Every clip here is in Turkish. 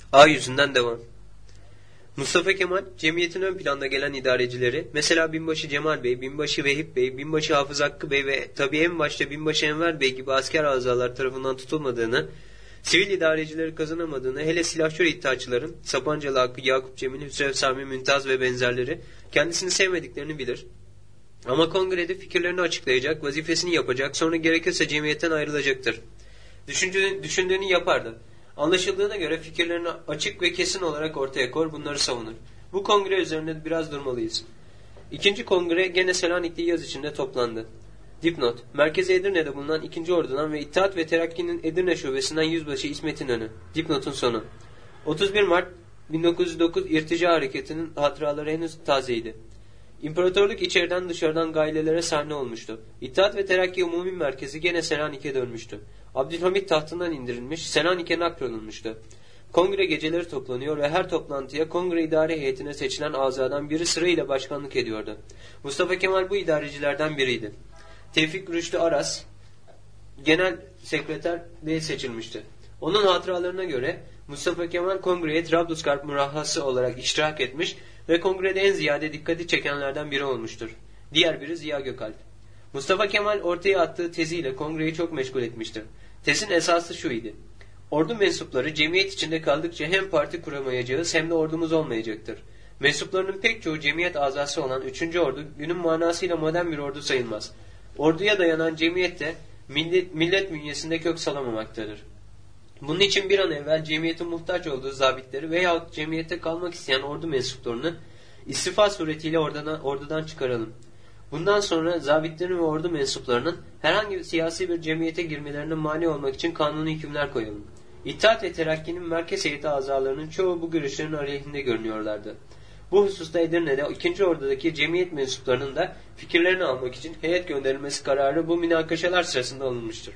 A yüzünden devam. Mustafa Kemal, cemiyetin ön planda gelen idarecileri, mesela Binbaşı Cemal Bey, Binbaşı Vehip Bey, Binbaşı Hafız Hakkı Bey ve tabii en başta Binbaşı Enver Bey gibi asker azalar tarafından tutulmadığını, sivil idarecileri kazanamadığını, hele silahşor iddiaçıların, Sapancalı Hakkı, Yakup Cemil, Hüsrev Sami Mümtaz ve benzerleri kendisini sevmediklerini bilir. Ama kongrede fikirlerini açıklayacak, vazifesini yapacak, sonra gerekirse cemiyetten ayrılacaktır. Düşündüğünü yapardı. Anlaşıldığına göre fikirlerini açık ve kesin olarak ortaya koyar, bunları savunur. Bu kongre üzerinde biraz durmalıyız. İkinci kongre gene Selanik'te yaz içinde toplandı. Dipnot: Merkezi Edirne'de bulunan 2. Ordu'dan ve İttihat ve Terakki'nin Edirne Şubesi'nden Yüzbaşı İsmet İnönü. Dipnotun sonu. 31 Mart 1909 İrtica Hareketi'nin hatıraları henüz tazeydi. İmparatorluk içeriden dışarıdan gailelere sahne olmuştu. İttihat ve Terakki Umumi Merkezi gene Selanik'e dönmüştü. Abdülhamit tahtından indirilmiş, Selanik'e nakrolunmuştu. Kongre geceleri toplanıyor ve her toplantıya kongre idare heyetine seçilen azadan biri sırayla başkanlık ediyordu. Mustafa Kemal bu idarecilerden biriydi. Tevfik Rüştü Aras genel sekreter diye seçilmişti. Onun hatıralarına göre Mustafa Kemal kongreye Trablusgarp mürahhası olarak iştirak etmiş ve kongrede en ziyade dikkati çekenlerden biri olmuştur. Diğer biri Ziya Gökalp. Mustafa Kemal ortaya attığı teziyle kongreyi çok meşgul etmiştir. Tezin esası şu idi: ordu mensupları cemiyet içinde kaldıkça hem parti kuramayacağız hem de ordumuz olmayacaktır. Mensuplarının pek çoğu cemiyet azası olan 3. Ordu günün manasıyla modern bir ordu sayılmaz. Orduya dayanan cemiyet de millet bünyesinde kök salamamaktadır. Bunun için bir an evvel cemiyetin muhtaç olduğu zabitleri veyahut cemiyette kalmak isteyen ordu mensuplarını istifa suretiyle ordudan çıkaralım. Bundan sonra zabitlerin ve ordu mensuplarının herhangi bir siyasi bir cemiyete girmelerine mani olmak için kanuni hükümler koyalım. İttihat ve Terakki'nin merkez heyeti azalarının çoğu bu görüşlerin aleyhinde görünüyorlardı. Bu hususta Edirne'de 2. Ordu'daki cemiyet mensuplarının da fikirlerini almak için heyet gönderilmesi kararı bu münakaşalar sırasında alınmıştır.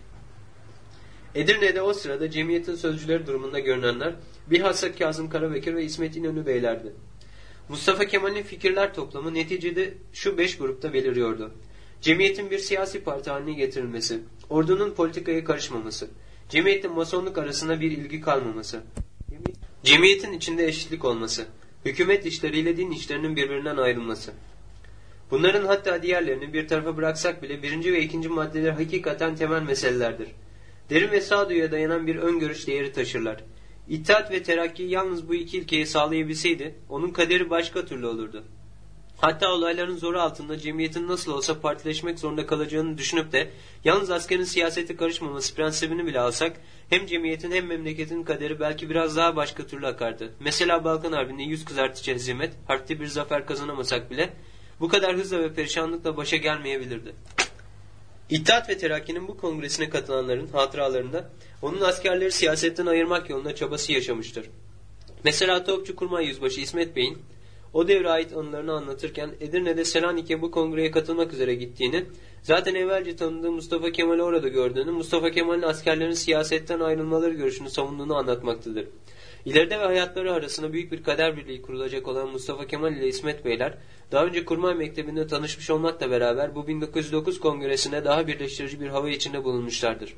Edirne'de o sırada cemiyetin sözcüleri durumunda görünenler bilhassa Kazım Karabekir ve İsmet İnönü beylerdi. Mustafa Kemal'in fikirler toplamı neticede şu 5 grupta beliriyordu: cemiyetin bir siyasi parti haline getirilmesi, ordunun politikaya karışmaması, cemiyetle masonluk arasında bir ilgi kalmaması, cemiyetin içinde eşitlik olması, hükümet işleriyle din işlerinin birbirinden ayrılması. Bunların hatta diğerlerini bir tarafa bıraksak bile 1. ve 2. maddeler hakikaten temel meselelerdir. Derin ve sağduyuya dayanan bir öngörüş değeri taşırlar. İttihat ve Terakki yalnız bu iki ilkeyi sağlayabilseydi onun kaderi başka türlü olurdu. Hatta olayların zoru altında cemiyetin nasıl olsa partileşmek zorunda kalacağını düşünüp de yalnız askerin siyasete karışmaması prensibini bile alsak hem cemiyetin hem memleketin kaderi belki biraz daha başka türlü akardı. Mesela Balkan Harbi'nde yüz kızartıcı hezimet, harpte bir zafer kazanamasak bile bu kadar hızla ve perişanlıkla başa gelmeyebilirdi. İttihat ve Terakki'nin bu kongresine katılanların hatıralarında onun askerleri siyasetten ayırmak yolunda çabası yaşamıştır. Mesela Topçu Kurmay Yüzbaşı İsmet Bey'in o devre ait anılarını anlatırken Edirne'de Selanik'e bu kongreye katılmak üzere gittiğini, zaten evvelce tanıdığı Mustafa Kemal'i orada gördüğünü, Mustafa Kemal'in askerlerin siyasetten ayrılmaları görüşünü savunduğunu anlatmaktadır. İleride ve hayatları arasında büyük bir kader birliği kurulacak olan Mustafa Kemal ile İsmet Beyler, daha önce Kurmay Mektebi'nde tanışmış olmakla beraber bu 1909 kongresine daha birleştirici bir hava içinde bulunmuşlardır.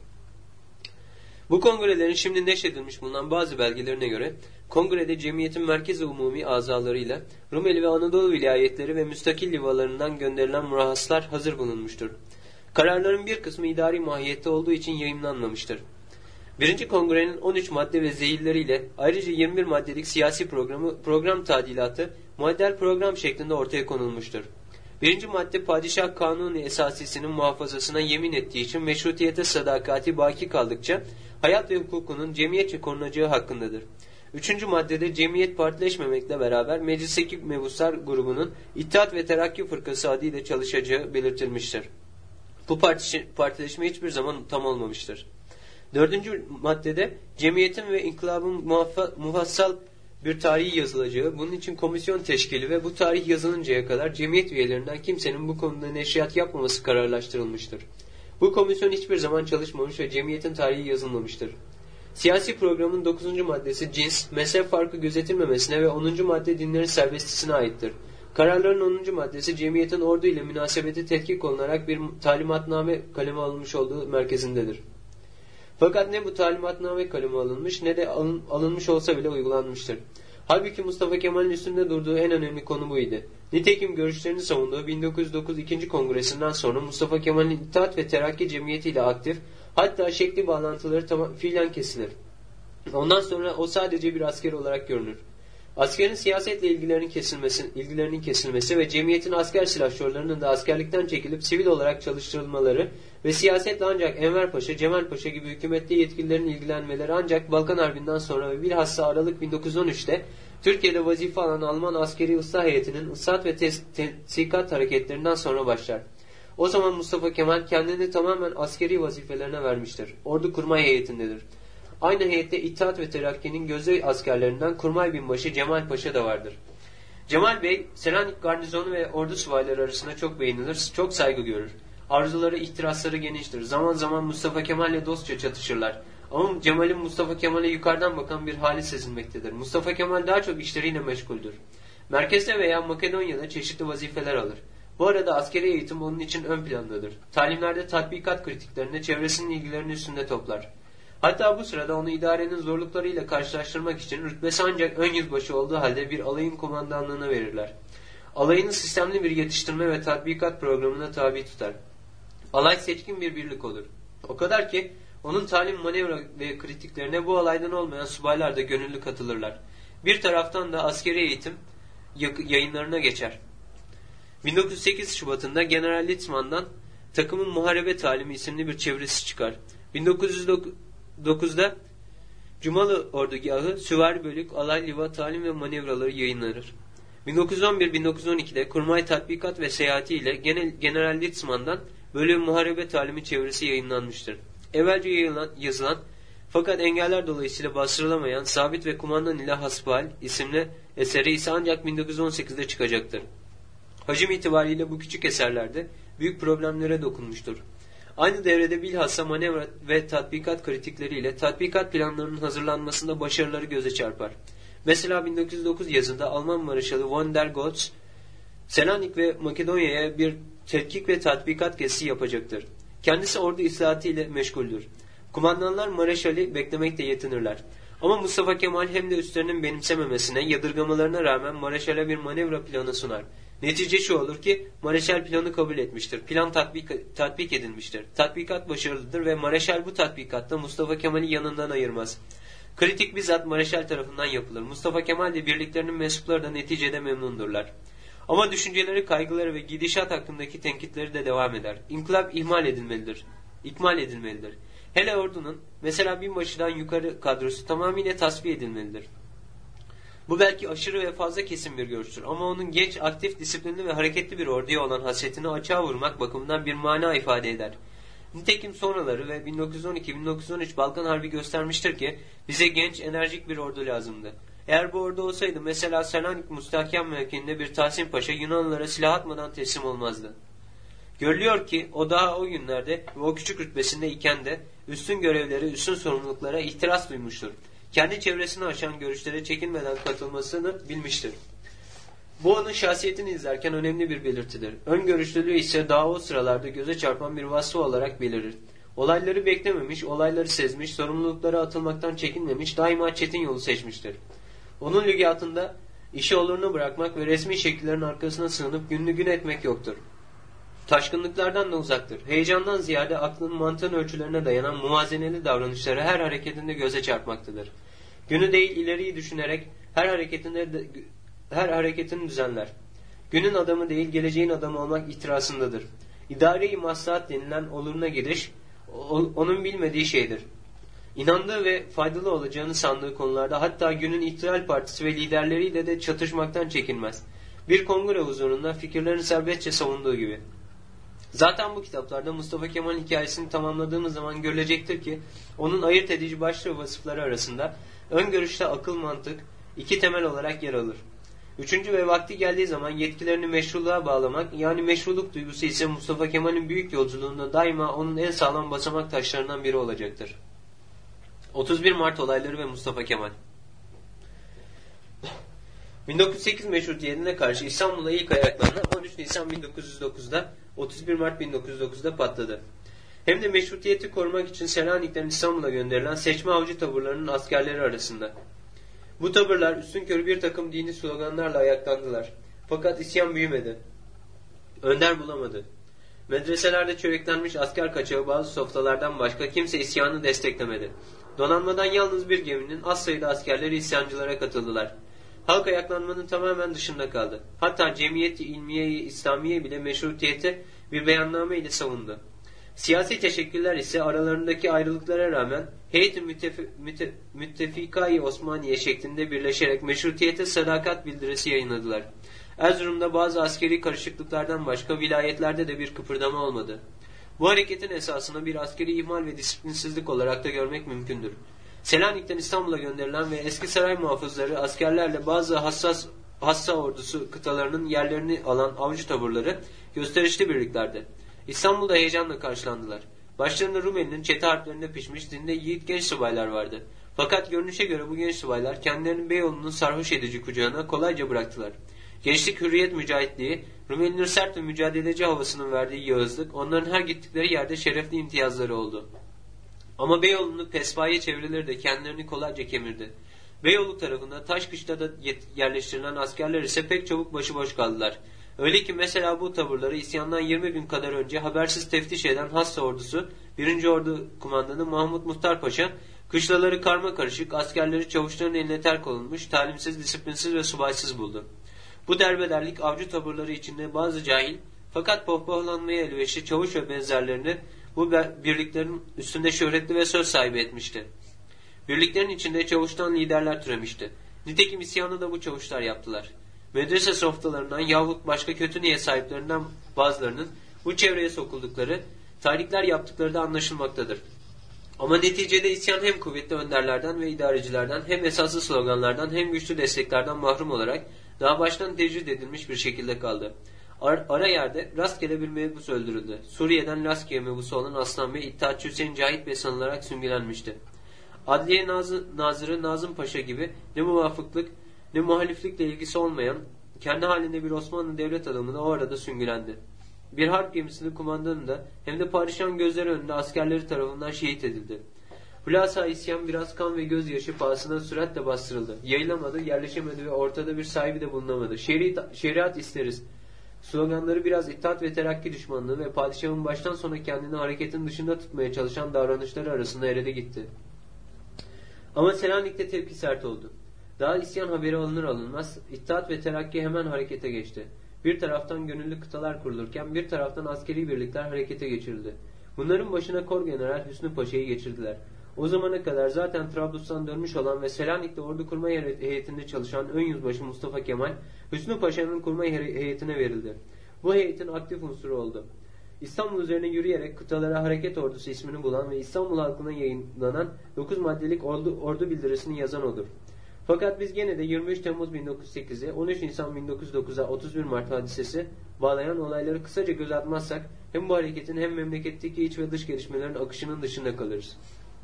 Bu kongrelerin şimdi neşredilmiş bulunan bazı belgelerine göre, kongrede cemiyetin merkez-i umumi azalarıyla Rumeli ve Anadolu vilayetleri ve müstakil livalarından gönderilen murahhaslar hazır bulunmuştur. Kararların bir kısmı idari mahiyette olduğu için yayımlanmamıştır. 1. Kongrenin 13 madde ve zeyilleriyle ayrıca 21 maddelik siyasi program tadilatı model program şeklinde ortaya konulmuştur. 1. madde padişah kanuni esasisinin muhafazasına yemin ettiği için meşrutiyete sadakati baki kaldıkça hayat ve hukukunun cemiyetçe korunacağı hakkındadır. 3. maddede cemiyet partileşmemekle beraber meclisteki mebuslar grubunun İttihat ve Terakki Fırkası adıyla çalışacağı belirtilmiştir. Bu partileşme hiçbir zaman tam olmamıştır. 4. maddede cemiyetin ve inkılabın mufassal bir tarihi yazılacağı, bunun için komisyon teşkili ve bu tarih yazılıncaya kadar cemiyet üyelerinden kimsenin bu konuda neşriyat yapmaması kararlaştırılmıştır. Bu komisyon hiçbir zaman çalışmamış ve cemiyetin tarihi yazılmamıştır. Siyasi programın 9. maddesi cins, mezhep farkı gözetilmemesine ve 10. madde dinlerin serbestisine aittir. Kararların 10. maddesi cemiyetin ordu ile münasebeti tetkik olunarak bir talimatname kaleme alınmış olduğu merkezindedir. Fakat ne bu talimatname kaleme alınmış ne de alınmış olsa bile uygulanmıştır. Halbuki Mustafa Kemal'in üstünde durduğu en önemli konu buydu. Nitekim görüşlerini savunduğu 1909 2. Kongresinden sonra Mustafa Kemal'in İttihat ve Terakki Cemiyeti ile aktif, hatta şekli bağlantıları fiilen kesilir. Ondan sonra o sadece bir asker olarak görünür. Askerin siyasetle ilgilerinin kesilmesi ve cemiyetin asker silahşörlerinin de askerlikten çekilip sivil olarak çalıştırılmaları ve siyasetle ancak Enver Paşa, Cemal Paşa gibi hükümette yetkililerin ilgilenmeleri ancak Balkan Harbi'nden sonra ve bilhassa Aralık 1913'te Türkiye'de vazife alan Alman askeri ıslah heyetinin ıslah ve tensikat hareketlerinden sonra başlar. O zaman Mustafa Kemal kendini tamamen askeri vazifelerine vermiştir. Ordu kurmay heyetindedir. Aynı heyette İttihat ve Terakki'nin gözde askerlerinden Kurmay Binbaşı Cemal Paşa da vardır. Cemal Bey, Selanik garnizonu ve ordu subayları arasında çok beğenilir, çok saygı görür. Arzuları, ihtirasları geniştir. Zaman zaman Mustafa Kemal'le dostça çatışırlar. Ama Cemal'in Mustafa Kemal'e yukarıdan bakan bir hali sezilmektedir. Mustafa Kemal daha çok işleriyle meşguldür. Merkezde veya Makedonya'da çeşitli vazifeler alır. Bu arada askeri eğitim onun için ön plandadır. Talimlerde tatbikat kritiklerinde çevresinin ilgilerini üstünde toplar. Hatta bu sırada onu idarenin zorluklarıyla karşılaştırmak için rütbesi ancak ön yüzbaşı olduğu halde bir alayın komandanlığına verirler. Alayını sistemli bir yetiştirme ve tatbikat programına tabi tutar. Alay seçkin bir birlik olur. O kadar ki onun talim, manevra ve kritiklerine bu alaydan olmayan subaylar da gönüllü katılırlar. Bir taraftan da askeri eğitim yayınlarına geçer. 1908 Şubat'ında General Litzmann'dan Takımın Muharebe Talimi isimli bir çevirisi çıkar. 1909'da Cumalı Ordugahı, Süvari Bölük, Alay Liva Talim ve Manevraları yayınlanır. 1911-1912'de Kurmay Tatbikat ve Seyahati ile General Litzmann'dan Bölüğün Muharebe Talimi çevirisi yayınlanmıştır. Evvelce yazılan fakat engeller dolayısıyla bastırılamayan Sabit ve Kumandan ile Hasbihal isimli eseri ise ancak 1918'de çıkacaktır. Hacim itibariyle bu küçük eserlerde büyük problemlere dokunmuştur. Aynı devrede bilhassa manevra ve tatbikat kritikleriyle tatbikat planlarının hazırlanmasında başarıları göze çarpar. Mesela 1909 yazında Alman Mareşalı von der Goltz, Selanik ve Makedonya'ya bir tetkik ve tatbikat gezisi yapacaktır. Kendisi ordu islahatı ile meşguldür. Kumandanlar Mareşal'i beklemekte yetinirler. Ama Mustafa Kemal hem de üstlerinin benimsememesine, yadırgamalarına rağmen Mareşal'e bir manevra planı sunar. Netice şu olur ki Mareşal planı kabul etmiştir. Plan tatbik edilmiştir. Tatbikat başarılıdır ve Mareşal bu tatbikatta Mustafa Kemal'i yanından ayırmaz. Kritik bizzat Mareşal tarafından yapılır. Mustafa Kemal de birliklerinin mensupları da neticede memnundurlar. Ama düşünceleri, kaygıları ve gidişat hakkındaki tenkitleri de devam eder. İnkılap ihmal edilmelidir. Hele ordunun, mesela binbaşıdan yukarı kadrosu tamamıyla tasfiye edilmelidir. Bu belki aşırı ve fazla kesin bir görüştür ama onun genç, aktif, disiplinli ve hareketli bir orduya olan hasretini açığa vurmak bakımından bir mana ifade eder. Nitekim sonraları ve 1912-1913 Balkan Harbi göstermiştir ki bize genç, enerjik bir ordu lazımdı. Eğer bu ordu olsaydı mesela Selanik Müstahkem mevkiinde bir Tahsin Paşa Yunanlılara silah atmadan teslim olmazdı. Görülüyor ki o daha o günlerde ve o küçük rütbesinde iken de üstün görevleri, üstün sorumluluklara ihtiras duymuştur. Kendi çevresini aşan görüşlere çekinmeden katılmasını bilmiştir. Bu onun şahsiyetini izlerken önemli bir belirtidir. Öngörüşlülüğü ise daha o sıralarda göze çarpan bir vasfı olarak belirir. Olayları beklememiş, olayları sezmiş, sorumluluklara atılmaktan çekinmemiş, daima çetin yolu seçmiştir. Onun lügatında işi olurunu bırakmak ve resmi şekillerin arkasına sığınıp gününü gün etmek yoktur. Taşkınlıklardan da uzaktır. Heyecandan ziyade aklın mantığın ölçülerine dayanan muvazeneli davranışları her hareketinde göze çarpmaktadır. Günü değil ileriyi düşünerek her hareketini düzenler. Günün adamı değil geleceğin adamı olmak ihtirasındadır. İdare-i maslahat denilen oluruna giriş onun bilmediği şeydir. İnandığı ve faydalı olacağını sandığı konularda hatta günün ihtilal partisi ve liderleriyle de çatışmaktan çekinmez. Bir kongre huzurunda fikirlerini serbestçe savunduğu gibi. Zaten bu kitaplarda Mustafa Kemal hikayesini tamamladığımız zaman görülecektir ki onun ayırt edici başlı vasıfları arasında öngörüşte akıl mantık iki temel olarak yer alır. Üçüncü ve vakti geldiği zaman yetkilerini meşruluğa bağlamak yani meşruluk duygusu ise Mustafa Kemal'in büyük yolculuğunda daima onun en sağlam basamak taşlarından biri olacaktır. 31 Mart olayları ve Mustafa Kemal 1908 meşrutiyetine karşı İstanbul'a ilk ayaklanan 13 Nisan 1909'da 31 Mart 1909'da patladı. hem de meşrutiyeti korumak için Selanik'ten İstanbul'a gönderilen seçme avcı taburlarının askerleri arasında. Bu tavırlar üstünkörü bir takım dini sloganlarla ayaklandılar. Fakat isyan büyümedi. Önder bulamadı. Medreselerde çöreklenmiş asker kaçağı bazı softalardan başka kimse isyanı desteklemedi. Donanmadan yalnız bir geminin az sayıda askerleri isyancılara katıldılar. Halk ayaklanmanın tamamen dışında kaldı. Hatta Cemiyet-i İlmiye-i İslamiye bile meşrutiyete bir beyanname ile savundu. Siyasi teşekküller ise aralarındaki ayrılıklara rağmen Heyet-i Müttefika-i Osmaniye şeklinde birleşerek meşrutiyete sadakat bildirisi yayınladılar. Erzurum'da bazı askeri karışıklıklardan başka vilayetlerde de bir kıpırdama olmadı. Bu hareketin esasını bir askeri ihmal ve disiplinsizlik olarak da görmek mümkündür. Selanik'ten İstanbul'a gönderilen ve eski saray muhafızları askerlerle bazı hassa ordusu kıtalarının yerlerini alan avcı taburları gösterişli birliklerdi. İstanbul'da heyecanla karşılandılar. Başlarında Rumeli'nin çete harplerinde pişmiş dinde yiğit genç subaylar vardı. Fakat görünüşe göre bu genç subaylar kendilerini Beyoğlu'nun sarhoş edici kucağına kolayca bıraktılar. Gençlik hürriyet mücahitliği, Rumeli'nin sert ve mücadeleci havasının verdiği yağızlık, onların her gittikleri yerde şerefli imtiyazları oldu. Ama Beyoğlu'nun pespaye çevreleri de kendilerini kolayca kemirdi. Beyoğlu tarafında Taşkışla'da yerleştirilen askerler ise pek çabuk başıboş kaldılar. Öyle ki mesela bu taburları isyandan 20 gün kadar önce habersiz teftiş eden Hassa ordusu 1. Ordu Kumandanı Mahmut Muhtar Paşa, kışlaları karma karışık, askerleri çavuşların eline terk olunmuş, talimsiz, disiplinsiz ve subaysız buldu. Bu derbederlik avcı taburları içinde bazı cahil fakat pohpohlanmaya elverişli çavuş ve benzerlerini bu birliklerin üstünde şöhretli ve söz sahibi etmişti. Birliklerin içinde çavuştan liderler türemişti. Nitekim isyanı da bu çavuşlar yaptılar. Medrese softalarından yahut başka kötü niyet sahiplerinden bazılarının bu çevreye sokuldukları, tarihler yaptıkları da anlaşılmaktadır. Ama neticede isyan hem kuvvetli önderlerden ve idarecilerden hem esaslı sloganlardan hem güçlü desteklerden mahrum olarak daha baştan tecrid edilmiş bir şekilde kaldı. Ara yerde rastgele bir mebus öldürüldü. Suriye'den Laskiye mebusu olan Aslan Bey, İttihatçı Hüseyin Cahit Bey sanılarak süngülenmişti. Adliye Nazırı Nazım Paşa gibi ne muvafıklık ne muhaliflikle ilgisi olmayan kendi halinde bir Osmanlı devlet adamı da o arada süngülendi. Bir harp gemisinin kumandanı da hem de padişahın gözleri önünde askerleri tarafından şehit edildi. Hülasa isyan biraz kan ve gözyaşı pahasına süratle bastırıldı. Yayılamadı, yerleşemedi ve ortada bir sahibi de bulunamadı. Şeriat isteriz sloganları biraz İttihat ve Terakki düşmanlığı ve padişahın baştan sona kendini hareketin dışında tutmaya çalışan davranışları arasında erede gitti. Ama Selanik'te tepki sert oldu. Daha isyan haberi alınır alınmaz İttihat ve Terakki hemen harekete geçti. Bir taraftan gönüllü kıtalar kurulurken bir taraftan askeri birlikler harekete geçirildi. Bunların başına Korgeneral Hüsnü Paşa'yı geçirdiler. O zamana kadar zaten Trablus'tan dönmüş olan ve Selanik'te ordu kurma heyetinde çalışan ön yüzbaşı Mustafa Kemal, Hüsnü Paşa'nın kurma heyetine verildi. Bu heyetin aktif unsuru oldu. İstanbul üzerine yürüyerek kıtalara hareket ordusu ismini bulan ve İstanbul halkına yayınlanan 9 maddelik ordu bildirisini yazan odur. Fakat biz gene de 23 Temmuz 1908'e, 13 Nisan 1909'a 31 Mart hadisesi bağlayan olayları kısaca göz atmazsak hem bu hareketin hem memleketteki iç ve dış gelişmelerin akışının dışında kalırız.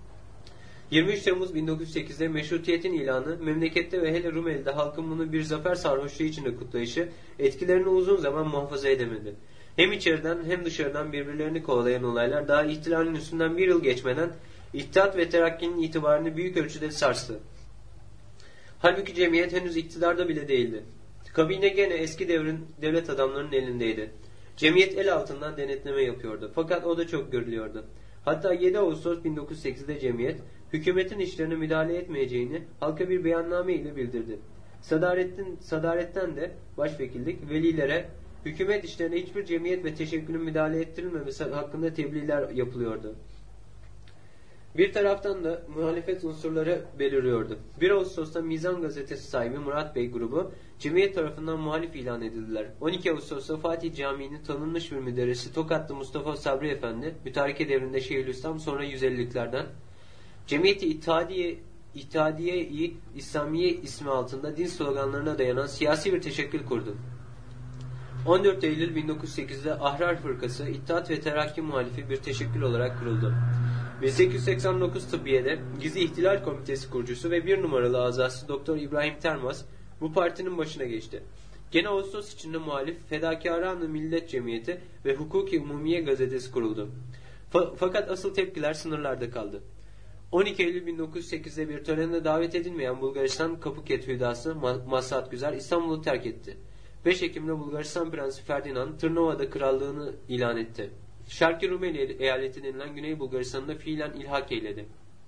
23 Temmuz 1908'de meşrutiyetin ilanı, memlekette ve hele Rumeli'de halkın bunu bir zafer sarhoşluğu içinde kutlayışı etkilerini uzun zaman muhafaza edemedi. Hem içeriden hem dışarıdan birbirlerini kovalayan olaylar daha ihtilalin üstünden bir yıl geçmeden İttihat ve Terakki'nin itibarını büyük ölçüde sarstı. Halbuki cemiyet henüz iktidarda bile değildi. Kabine gene eski devrin devlet adamlarının elindeydi. Cemiyet el altından denetleme yapıyordu. Fakat o da çok görülüyordu. Hatta 7 Ağustos 1908'de cemiyet, hükümetin işlerine müdahale etmeyeceğini halka bir beyanname ile bildirdi. Sadaretten de başvekillik velilere hükümet işlerine hiçbir cemiyet ve teşekkülün müdahale ettirilmemesi hakkında tebliğler yapılıyordu. Bir taraftan da muhalefet unsurları beliriyordu. 1 Ağustos'ta Mizan gazetesi sahibi Murat Bey grubu cemiyet tarafından muhalif ilan edildiler. 12 Ağustos'ta Fatih Camii'nin tanınmış bir müderrisi Tokatlı Mustafa Sabri Efendi, mütareke devrinde Şeyhülislam sonra 150'liklerden, Cemiyeti İttihadiye-i İslamiye ismi altında din sloganlarına dayanan siyasi bir teşekkül kurdu. 14 Eylül 1908'de Ahrar Fırkası, İttihat ve Terakki muhalifi bir teşekkül olarak kuruldu. 1889 Tıbbiye'de Gizli İhtilal Komitesi kurucusu ve 1 numaralı azası Doktor İbrahim Termaz bu partinin başına geçti. Gene Ağustos içinde muhalif Fedakarane Millet Cemiyeti ve Hukuki Umumiye gazetesi kuruldu. Fakat asıl tepkiler sınırlarda kaldı. 12 Eylül 1908'de bir törene davet edilmeyen Bulgaristan Kapuket hüdası Maslahat Güzel İstanbul'u terk etti. 5 Ekim'de Bulgaristan Prensi Ferdinand Tırnova'da krallığını ilan etti. Şarkı Rumeli eyaleti denilen Güney Bulgaristan'da fiilen ilhak eyledi.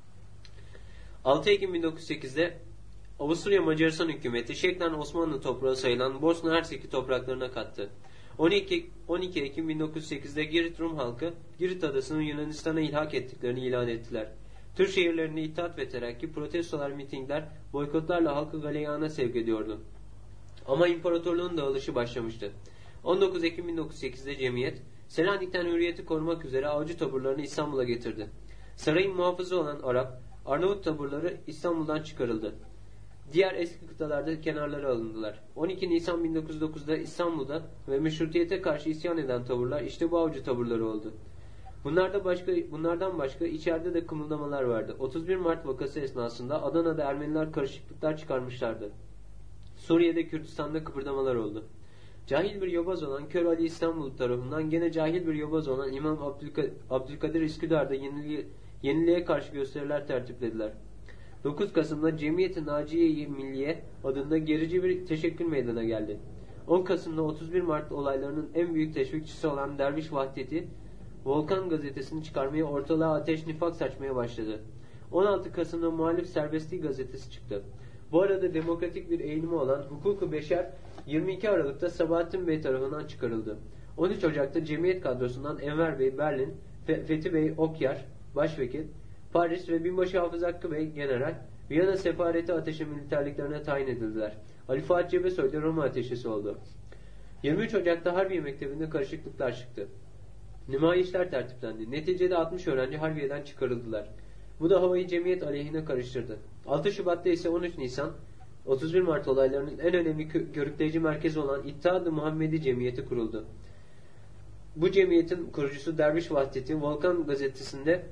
6 Ekim 1908'de Avusturya Macaristan hükümeti şeklen Osmanlı toprağı sayılan Bosna Hersek'i topraklarına kattı. 12 Ekim 1908'de Girit Rum halkı Girit adasını Yunanistan'a ilhak ettiklerini ilan ettiler. Türk şehirlerinde İttihat ve Terakki protestolar, mitingler, boykotlarla halkı galeyana sevk ediyordu. Ama imparatorluğun dağılışı başlamıştı. 19 Ekim 1908'de cemiyet, Selanik'ten hürriyeti korumak üzere avcı taburlarını İstanbul'a getirdi. Sarayın muhafızı olan Arnavut taburları İstanbul'dan çıkarıldı. Diğer eski kıtalarda kenarlara alındılar. 12 Nisan 1909'da İstanbul'da ve meşrutiyete karşı isyan eden taburlar işte bu avcı taburları oldu. Bunlardan başka içeride de kımıldamalar vardı. 31 Mart vakası esnasında Adana'da Ermeniler karışıklıklar çıkarmışlardı. Suriye'de Kürdistan'da kıpırdamalar oldu. Cahil bir yobaz olan Kör Ali İstanbul tarafından gene cahil bir yobaz olan İmam Abdülkadir Üsküdar'da yeniliğe karşı gösteriler tertiplediler. 9 Kasım'da Cemiyet-i Naciye-i Milliye adında gerici bir teşekkül meydana geldi. 10 Kasım'da 31 Mart olaylarının en büyük teşvikçisi olan Derviş Vahdeti, Volkan gazetesini çıkarmaya, ortalığa ateş nifak saçmaya başladı. 16 Kasım'da Muhalif Serbestliği gazetesi çıktı. Bu arada demokratik bir eğilimi olan Hukuk-u Beşer 22 Aralık'ta Sabahattin Bey tarafından çıkarıldı. 13 Ocak'ta Cemiyet kadrosundan Enver Bey Berlin, Fethi Bey Okyar, Başvekil, Paris ve Binbaşı Hafız Hakkı Bey General, Viyana Sefareti Ateşi militerliklerine tayin edildiler. Ali Fuat Cebesoy da Roma ateşesi oldu. 23 Ocak'ta Harbiye Mektebi'nde karışıklıklar çıktı. Nümayişler tertiplendi. Neticede 60 öğrenci Harbiye'den çıkarıldılar. Bu da havayı cemiyet aleyhine karıştırdı. 6 Şubat'ta ise 13 Nisan, 31 Mart olaylarının en önemli körükleyici merkezi olan İttihat-ı Muhammedi Cemiyeti kuruldu. Bu cemiyetin kurucusu Derviş Vahdeti, Volkan gazetesinde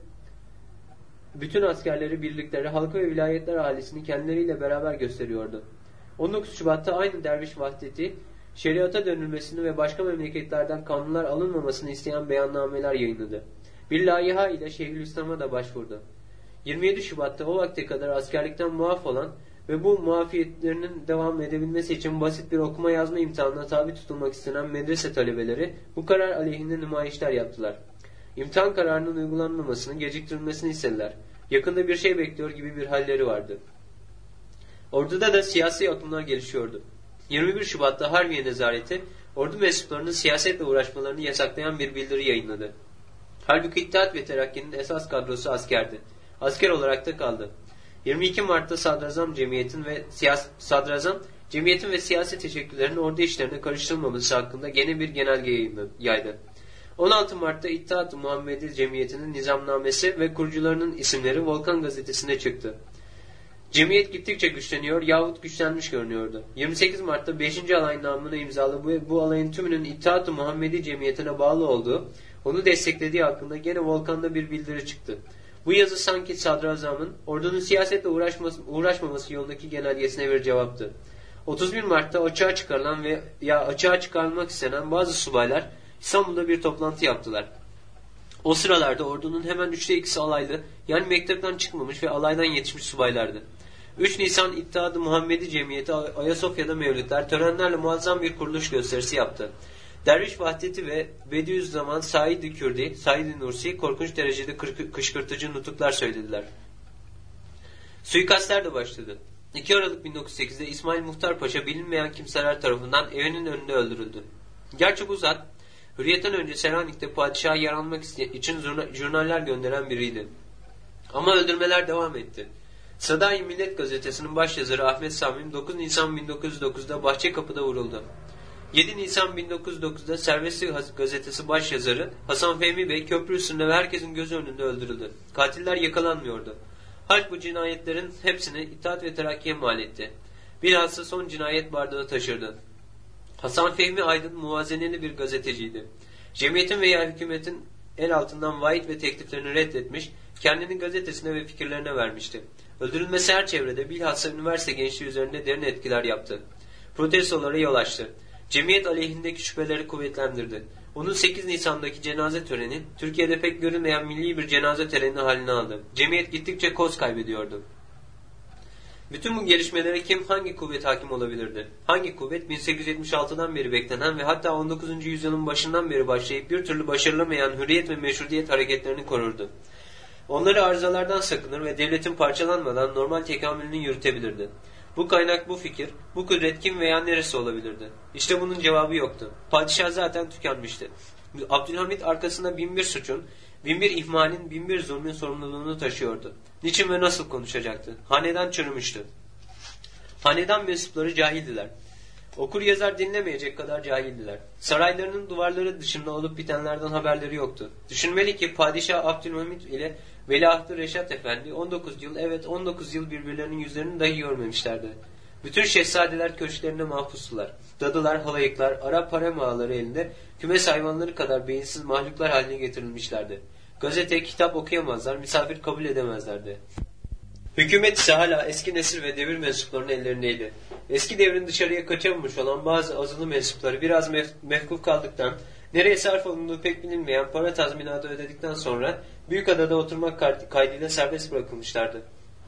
bütün askerleri, birlikleri, halkı ve vilayetler ahalisini kendileriyle beraber gösteriyordu. 19 Şubat'ta aynı Derviş Vahdeti, şeriata dönülmesini ve başka memleketlerden kanunlar alınmamasını isteyen beyannameler yayınladı. Bir laiha ile Şeyhülislam'a da başvurdu. 27 Şubat'ta o vakte kadar askerlikten muaf olan ve bu muafiyetlerinin devam edebilmesi için basit bir okuma yazma imtihanına tabi tutulmak istenen medrese talebeleri bu karar aleyhinde nümayişler yaptılar. İmtihan kararının uygulanmamasını, geciktirilmesini istediler. Yakında bir şey bekliyor gibi bir halleri vardı. Orduda da siyasi akımlar gelişiyordu. 21 Şubat'ta Harbiye Nezareti, ordu mensuplarının siyasetle uğraşmalarını yasaklayan bir bildiri yayınladı. Halbuki İttihat ve Terakki'nin esas kadrosu askerdi. Asker olarak da kaldı. 22 Mart'ta Sadrazam Cemiyetin ve siyasi teşekküllerin ordu işlerine karıştırılmaması hakkında gene bir genelge yaydı. 16 Mart'ta İttihat-ı Muhammedi Cemiyeti'nin nizamnamesi ve kurucularının isimleri Volkan gazetesinde çıktı. Cemiyet gittikçe güçleniyor yahut güçlenmiş görünüyordu. 28 Mart'ta 5. alay namına imzalı ve bu alayın tümünün İttihat-ı Muhammedi Cemiyeti'ne bağlı olduğu, onu desteklediği hakkında gene Volkan'da bir bildiri çıktı. Bu yazı sanki sadrazamın ordunun siyasetle uğraşmaması yolundaki genelgesine bir cevaptı. 31 Mart'ta açığa çıkarılan veya açığa çıkarılmak istenen bazı subaylar İstanbul'da bir toplantı yaptılar. O sıralarda ordunun hemen 3'te 2'si alaylı, yani mektepten çıkmamış ve alaydan yetişmiş subaylardı. 3 Nisan İttihat-ı Muhammedi Cemiyeti Ayasofya'da mevlütler, törenlerle muazzam bir kuruluş gösterisi yaptı. Derviş Vahdeti ve Bediüzzaman Said-i Kürdi, Said-i Nursi korkunç derecede kışkırtıcı nutuklar söylediler. Suikastler de başladı. 2 Aralık 1908'de İsmail Muhtar Paşa bilinmeyen kimseler tarafından evinin önünde öldürüldü. Gerçi bu zat, hürriyetten önce Selanik'te padişaha yer almak için jurnaller gönderen biriydi. Ama öldürmeler devam etti. Sadai Millet gazetesinin başyazarı Ahmet Samim 9 Nisan 1909'da Bahçekapı'da vuruldu. 7 Nisan 1909'da Serbestlik gazetesi başyazarı Hasan Fehmi Bey köprü üstünde ve herkesin gözü önünde öldürüldü. Katiller yakalanmıyordu. Halk bu cinayetlerin hepsini İttihat ve Terakki'ye mal etti. Bilhassa son cinayet bardağı taşırdı. Hasan Fehmi Aydın muvazeneli bir gazeteciydi. Cemiyetin veya hükümetin el altından vaid ve tekliflerini reddetmiş, kendini gazetesine ve fikirlerine vermişti. Öldürülmesi her çevrede bilhassa üniversite gençliği üzerinde derin etkiler yaptı. Protestolara yol açtı. Cemiyet aleyhindeki şüpheleri kuvvetlendirdi. Onun 8 Nisan'daki cenaze töreni, Türkiye'de pek görünmeyen milli bir cenaze töreni halini aldı. Cemiyet gittikçe koz kaybediyordu. Bütün bu gelişmelere kim, hangi kuvvet hakim olabilirdi? Hangi kuvvet 1876'dan beri beklenen ve hatta 19. yüzyılın başından beri başlayıp bir türlü başarılamayan hürriyet ve meşrutiyet hareketlerini korurdu? Onları arızalardan sakınır ve devletin parçalanmadan normal tekamülünü yürütebilirdi. Bu kaynak, bu fikir, bu kudret kim veya neresi olabilirdi? İşte bunun cevabı yoktu. Padişah zaten tükenmişti. Abdülhamit arkasında binbir suçun, binbir ihmalin, binbir zulmün sorumluluğunu taşıyordu. Niçin ve nasıl konuşacaktı? Hanedan çürümüştü. Hanedan mensupları cahildiler. Okur yazar dinlemeyecek kadar cahildiler. Saraylarının duvarları dışında olup bitenlerden haberleri yoktu. Düşünmeli ki Padişah Abdülhamit ile Veliahtı Reşat Efendi 19 yıl, evet 19 yıl birbirlerinin yüzlerini dahi görmemişlerdi. Bütün şehzadeler köşklerine mahpustular. Dadılar, halayıklar, Arap harem ağaları elinde kümes hayvanları kadar beyinsiz mahluklar haline getirilmişlerdi. Gazete, kitap okuyamazlar, misafir kabul edemezlerdi. Hükümet ise hala eski nesil ve devir mensuplarının ellerindeydi. Eski devrin dışarıya kaçamamış olan bazı azılı mensupları biraz mefkuf kaldıktan, nereye sarf olunduğu pek bilinmeyen para tazminatı ödedikten sonra Büyükada'da oturmak kaydıyla serbest bırakılmışlardı.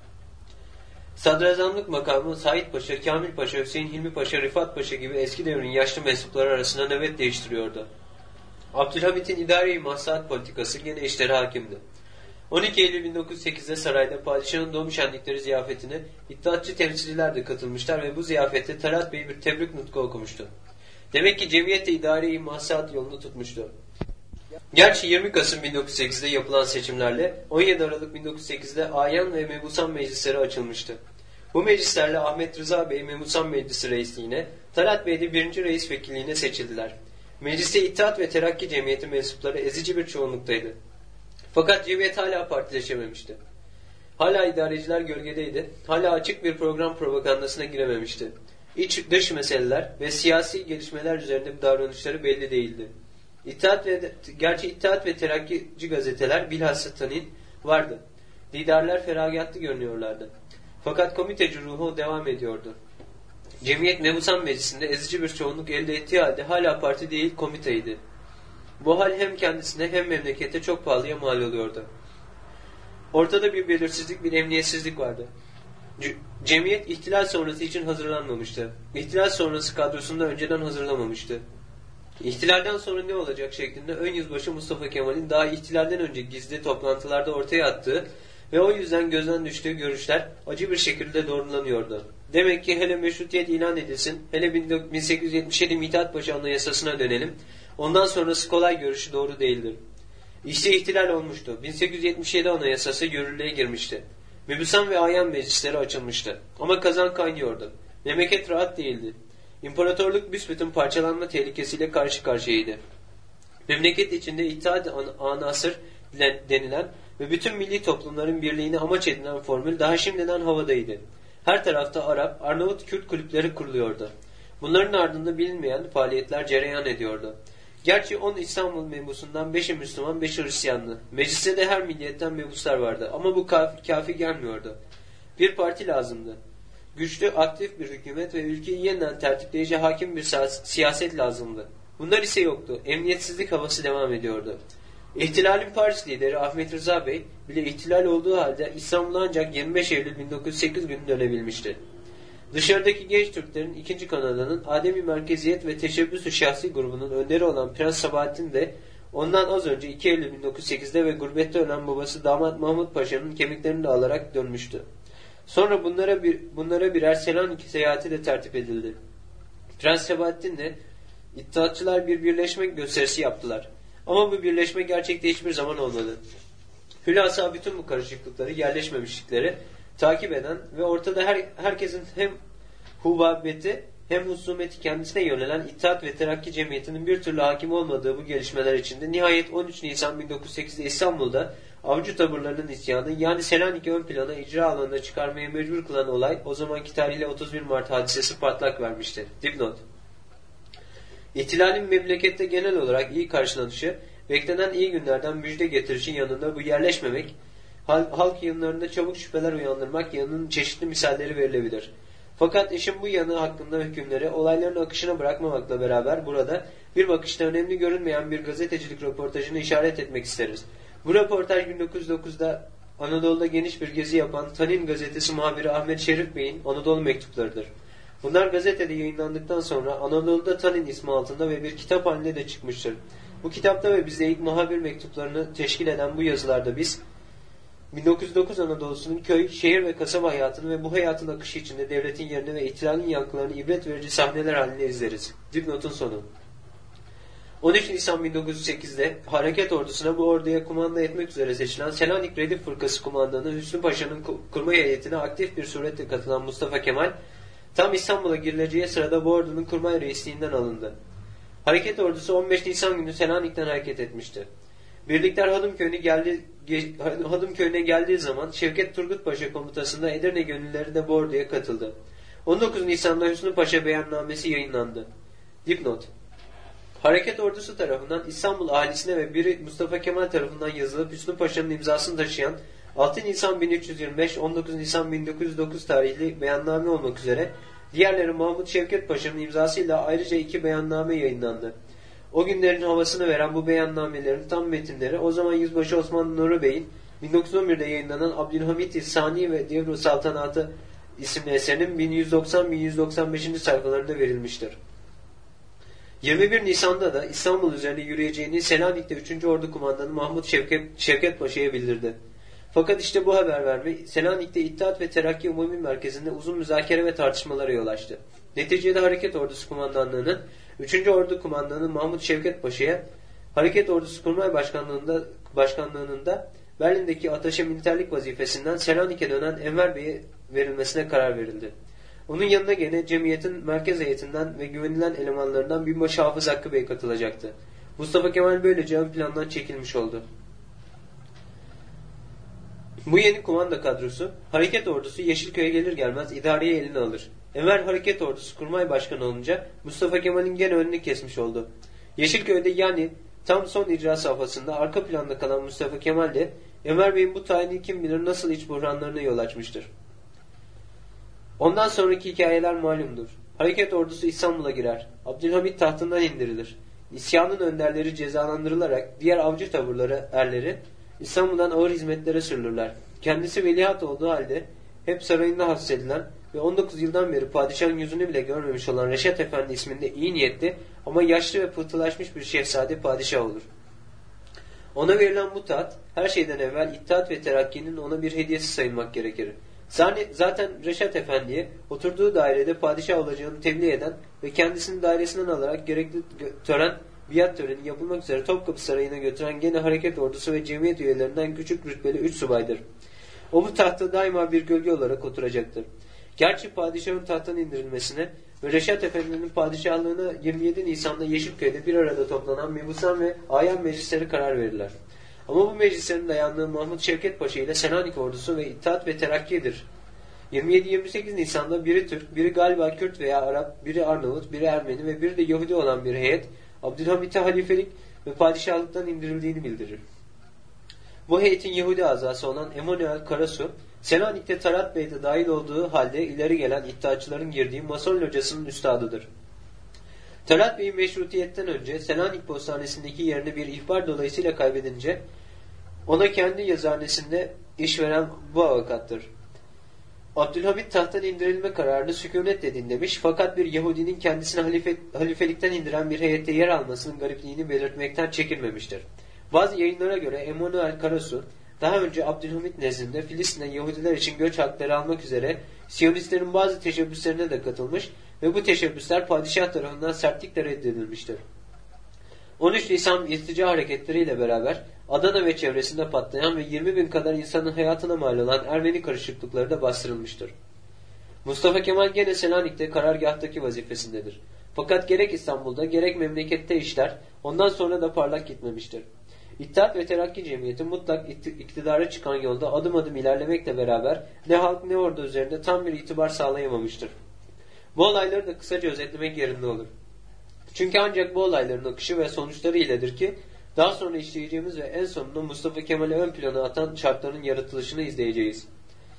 Sadrazamlık makamı Said Paşa, Kamil Paşa, Hüseyin Hilmi Paşa, Rifat Paşa gibi eski devrin yaşlı mensupları arasında nöbet değiştiriyordu. Abdülhamit'in idari maslahat politikası gene işlere hakimdi. 12 Eylül 1908'de sarayda padişahın doğum şenlikleri ziyafetine iddiatçı temsilciler de katılmışlar ve bu ziyafette Talat Bey bir tebrik nutku okumuştu. Demek ki cemiyet de idari maslahat yolunu tutmuştu. Gerçi 20 Kasım 1908'de yapılan seçimlerle 17 Aralık 1908'de Ayan ve Mebusan meclisleri açılmıştı. Bu meclislerle Ahmet Rıza Bey Mebusan Meclisi reisliğine, Talat Bey de 1. reis vekilliğine seçildiler. Mecliste İttihat ve Terakki Cemiyeti mensupları ezici bir çoğunluktaydı. Fakat cemiyet hala partileşememişti. Hala idareciler gölgedeydi. Hala açık bir program propagandasına girememişti. İç dış meseleler ve siyasi gelişmeler üzerinde davranışları belli değildi. İttihat ve Terakkici gazeteler bilhassa Tanin vardı. Liderler feragatlı görünüyorlardı. Fakat komiteci ruhu devam ediyordu. Cemiyet Mebusan Meclisi'nde ezici bir çoğunluk elde ettiği halde hala parti değil komiteydi. Bu hal hem kendisine hem memlekete çok pahalıya mal oluyordu. Ortada bir belirsizlik, bir emniyetsizlik vardı. Cemiyet ihtilal sonrası için hazırlanmamıştı. İhtilal sonrası kadrosunu da önceden hazırlamamıştı. İhtilalden sonra ne olacak şeklinde ön yüzbaşı Mustafa Kemal'in daha ihtilalden önce gizli toplantılarda ortaya attığı ve o yüzden gözden düştüğü görüşler acı bir şekilde doğrulanıyordu. Demek ki hele meşrutiyet ilan edilsin, hele 1877 Mithat Paşa Anayasası'na dönelim, ondan sonrası kolay görüşü doğru değildir. İşte ihtilal olmuştu. 1877 Anayasası yürürlüğe girmişti. Mebusan ve Ayan meclisleri açılmıştı. Ama kazan kaynıyordu. Memleket rahat değildi. İmparatorluk büsbütün parçalanma tehlikesiyle karşı karşıyaydı. Memleket içinde İttihat Anasır denilen ve bütün milli toplumların birliğini amaç edinen formül daha şimdiden havadaydı. Her tarafta Arap, Arnavut, Kürt kulüpleri kuruluyordu. Bunların ardında bilinmeyen faaliyetler cereyan ediyordu. Gerçi 10 İstanbul mebusundan 5'i Müslüman, 5'i Hristiyanlı. Mecliste de her milliyetten mebuslar vardı ama bu kafi gelmiyordu. Bir parti lazımdı. Güçlü, aktif bir hükümet ve ülkeyi yeniden tertipleyici hakim bir siyaset lazımdı. Bunlar ise yoktu. Emniyetsizlik havası devam ediyordu. İhtilalin Paris lideri Ahmet Rıza Bey bile ihtilal olduğu halde İstanbul'a ancak 25 Eylül 1908 günü dönebilmişti. Dışarıdaki genç Türklerin 2. Kanada'nın Ademi Merkeziyet ve Teşebbüs-ü Şahsi grubunun önderi olan Prens Sabahattin de ondan az önce 2 Eylül 1908'de ve gurbette ölen babası Damat Mahmut Paşa'nın kemiklerini de alarak dönmüştü. Sonra bunlara birer Selanik seyahati de tertip edildi. Prens Sabahattin'le İttihatçılar bir birleşme gösterisi yaptılar. Ama bu birleşme gerçekte hiçbir zaman olmadı. Hülasa bütün bu karışıklıkları, yerleşmemişlikleri takip eden ve ortada herkesin hem hubabeti hem husumeti kendisine yönelen İttihat ve Terakki Cemiyeti'nin bir türlü hakim olmadığı bu gelişmeler içinde nihayet 13 Nisan 1908'de İstanbul'da avcı taburlarının isyanı yani Selanik'i ön plana icra alanına çıkarmaya mecbur kılan olay o zamanki tarihle 31 Mart hadisesi patlak vermişti. Dipnot. İhtilalin memlekette genel olarak iyi karşılanışı, beklenen iyi günlerden müjde getirişin yanında bu yerleşmemek, halk yığınlarında çabuk şüpheler uyandırmak yanının çeşitli misalleri verilebilir. Fakat işin bu yanı hakkında hükümleri olayların akışına bırakmamakla beraber burada bir bakışta önemli görünmeyen bir gazetecilik röportajını işaret etmek isteriz. Bu röportaj 1909'da Anadolu'da geniş bir gezi yapan Tanin gazetesi muhabiri Ahmet Şerif Bey'in Anadolu mektuplarıdır. Bunlar gazetede yayınlandıktan sonra Anadolu'da Tanin ismi altında ve bir kitap halinde de çıkmıştır. Bu kitapta ve bizde ilk muhabir mektuplarını teşkil eden bu yazılarda biz 1909 Anadolu'sunun köy, şehir ve kasaba hayatını ve bu hayatın akışı içinde devletin yerini ve ihtilalin yankılarını ibret verici sahneler halinde izleriz. Dipnotun sonu. 13 Nisan 1908'de hareket ordusuna bu orduya kumanda etmek üzere seçilen Selanik Redif Fırkası kumandanı Hüsnü Paşa'nın kurmay heyetine aktif bir suretle katılan Mustafa Kemal, tam İstanbul'a girileceği sırada bu ordunun kurmay reisliğinden alındı. Hareket ordusu 15 Nisan günü Selanik'ten hareket etmişti. Birlikler Hadımköy'üne geldiği zaman Şevket Turgut Paşa komutasında Edirne gönülleri de bu orduya katıldı. 19 Nisan'da Hüsnü Paşa beyannamesi yayınlandı. Dipnot: Hareket ordusu tarafından İstanbul ahalisine ve biri Mustafa Kemal tarafından yazılıp Hüsnü Paşa'nın imzasını taşıyan 6 Nisan 1325, 19 Nisan 1909 tarihli beyanname olmak üzere diğerleri Mahmut Şevket Paşa'nın imzasıyla ayrıca 2 beyanname yayınlandı. O günlerin havasını veren bu beyannamelerin tam metinleri o zaman Yüzbaşı Osman Nuri Bey'in 1911'de yayınlanan Abdülhamit İhsani ve Devr-i Saltanatı isimli eserinin 1190-1195. sayfalarında verilmiştir. 21 Nisan'da da İstanbul üzerine yürüyeceğini Selanik'te 3. Ordu Kumandanı Mahmut Şevket Paşa'ya bildirdi. Fakat işte bu haber verme Selanik'te İttihat ve Terakki Umumi Merkezi'nde uzun müzakere ve tartışmalara yol açtı. Neticede Hareket Ordusu Kumandanlığı'nın 3. Ordu Kumandanı Mahmut Şevket Paşa'ya Hareket Ordusu Kurmay Başkanlığı'nda Berlin'deki ataşe militerlik vazifesinden Selanik'e dönen Enver Bey'e verilmesine karar verildi. Onun yanına gene cemiyetin merkez heyetinden ve güvenilen elemanlarından binbaşı Hafız Hakkı Bey katılacaktı. Mustafa Kemal böylece ön plandan çekilmiş oldu. Bu yeni kumanda kadrosu, hareket ordusu Yeşilköy'e gelir gelmez idareyi eline alır. Enver hareket ordusu kurmay başkanı olunca Mustafa Kemal'in gene önünü kesmiş oldu. Yeşilköy'de yani tam son icra safhasında arka planda kalan Mustafa Kemal de Enver Bey'in bu tayini kim bilir nasıl iç buhranlarına yol açmıştır. Ondan sonraki hikayeler malumdur. Hareket ordusu İstanbul'a girer. Abdülhamit tahtından indirilir. İsyanın önderleri cezalandırılarak diğer avcı taburları erleri İstanbul'dan ağır hizmetlere sürülürler. Kendisi veliaht olduğu halde hep sarayında hapsedilen ve 19 yıldan beri padişahın yüzünü bile görmemiş olan Reşat Efendi isminde iyi niyetli ama yaşlı ve pıhtılaşmış bir şehzade padişah olur. Ona verilen bu taht her şeyden evvel İttihat ve Terakki'nin ona bir hediyesi sayılmak gerekir. Zaten Reşat Efendi'ye oturduğu dairede padişah olacağını tebliğ eden ve kendisini dairesinden alarak gerekli biat töreni yapılmak üzere Topkapı Sarayı'na götüren gene hareket ordusu ve cemiyet üyelerinden küçük rütbeli 3 subaydır. O bu tahtta daima bir gölge olarak oturacaktır. Gerçi padişahın tahttan indirilmesine ve Reşat Efendi'nin padişahlığına 27 Nisan'da Yeşilköy'de bir arada toplanan mebusan ve ayan meclisleri karar verirler. Ama bu meclislerin dayandığı Mahmut Şevket Paşa ile Selanik ordusu ve İttihat ve Terakki'dir. 27-28 Nisan'da biri Türk, biri galiba Kürt veya Arap, biri Arnavut, biri Ermeni ve biri de Yahudi olan bir heyet Abdülhamit'e halifelik ve padişahlıktan indirildiğini bildirir. Bu heyetin Yahudi azası olan Emanuel Karasu, Selanik'te Talat Bey'de dahil olduğu halde ileri gelen iddiaçıların girdiği Mason locasının üstadıdır. Talat Bey'i meşrutiyetten önce Selanik postanesindeki yerini bir ihbar dolayısıyla kaybedince ona kendi yazıhanesinde iş veren bu avukаттır. Abdülhamit tahttan indirilme kararını sükunetle dinlemiş fakat bir Yahudinin kendisini halifelikten indiren bir heyette yer almasının garipliğini belirtmekten çekinmemiştir. Bazı yayınlara göre Emanuel Karasu daha önce Abdülhamit nezdinde Filistin'de Yahudiler için göç hakları almak üzere Siyonistlerin bazı teşebbüslerine de katılmış ve bu teşebbüsler padişah tarafından sertlikle reddedilmiştir. 13 Nisan irtica hareketleriyle beraber Adana ve çevresinde patlayan ve 20.000 kadar insanın hayatına mal olan Ermeni karışıklıkları da bastırılmıştır. Mustafa Kemal gene Selanik'te karargahtaki vazifesindedir. Fakat gerek İstanbul'da gerek memlekette işler ondan sonra da parlak gitmemiştir. İttihat ve Terakki Cemiyeti mutlak iktidara çıkan yolda adım adım ilerlemekle beraber ne halk ne ordu üzerinde tam bir itibar sağlayamamıştır. Bu olayları da kısaca özetlemek yerinde olur. Çünkü ancak bu olayların akışı ve sonuçları iledir ki daha sonra işleyeceğimiz ve en sonunda Mustafa Kemal'i ön plana atan şartların yaratılışını izleyeceğiz.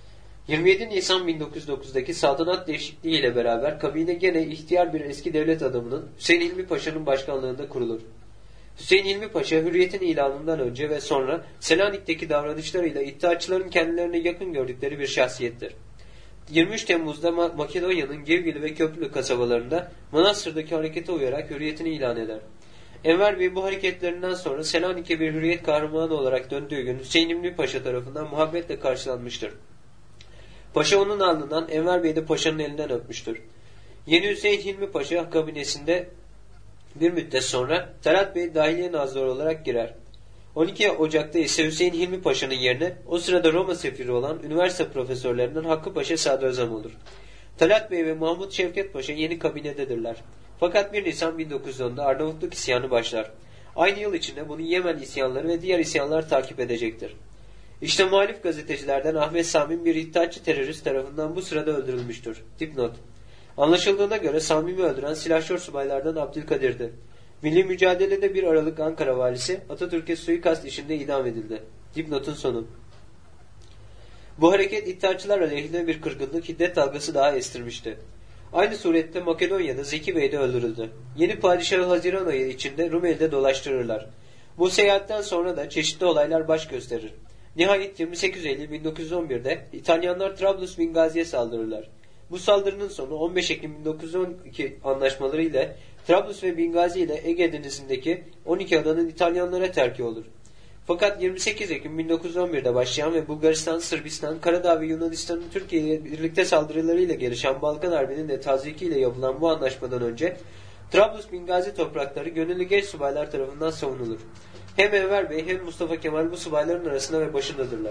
27 Nisan 1909'daki saltanat değişikliği ile beraber kabine gene ihtiyar bir eski devlet adamının Hüseyin Hilmi Paşa'nın başkanlığında kurulur. Hüseyin Hilmi Paşa hürriyetin ilanından önce ve sonra Selanik'teki davranışlarıyla İttihatçıların kendilerine yakın gördükleri bir şahsiyettir. 23 Temmuz'da Makedonya'nın Gevgili ve Köprülü kasabalarında Manastır'daki harekete uyarak hürriyetini ilan eder. Enver Bey bu hareketlerinden sonra Selanik'e bir hürriyet kahramanı olarak döndüğü gün Hüseyin Hilmi Paşa tarafından muhabbetle karşılanmıştır. Paşa onun alnından, Enver Bey de Paşa'nın elinden öpmüştür. Yeni Hüseyin Hilmi Paşa kabinesinde bir müddet sonra Talat Bey Dahiliye Nazırı olarak girer. 12 Ocak'ta ise Hüseyin Hilmi Paşa'nın yerine o sırada Roma sefiri olan üniversite profesörlerinden Hakkı Paşa sadrazam olur. Talat Bey ve Mahmut Şevket Paşa yeni kabinededirler. Fakat 1 Nisan 1910'da Arnavutluk isyanı başlar. Aynı yıl içinde bunu Yemen isyanları ve diğer isyanlar takip edecektir. İşte muhalif gazetecilerden Ahmet Sami bir İttihatçı terörist tarafından bu sırada öldürülmüştür. Dipnot. Anlaşıldığına göre Sami'yi öldüren silahşor subaylardan Abdülkadir'di. Milli mücadelede 1 Aralık Ankara valisi Atatürk'e suikast işinde idam edildi. Dipnotun sonu. Bu hareket İttihatçılar aleyhine bir kırgınlık, hiddet dalgası daha estirmişti. Aynı surette Makedonya'da Zeki Bey de öldürüldü. Yeni padişahı Haziran ayı içinde Rumeli'de dolaştırırlar. Bu seyahatten sonra da çeşitli olaylar baş gösterir. Nihayet 28 Eylül 1911'de İtalyanlar Trablus Bingazi'ye saldırırlar. Bu saldırının sonu 15 Ekim 1912 anlaşmaları ile Trablus ve Bingazi ile Ege Denizi'ndeki 12 adanın İtalyanlara terki olur. Fakat 28 Ekim 1911'de başlayan ve Bulgaristan, Sırbistan, Karadağ ve Yunanistan'ın Türkiye'ye birlikte saldırılarıyla gelişen Balkan Harbi'nin de tazikiyle yapılan bu anlaşmadan önce Trablus Bingazi toprakları gönüllü genç subaylar tarafından savunulur. Hem Enver Bey hem Mustafa Kemal bu subayların arasında ve başındadırlar.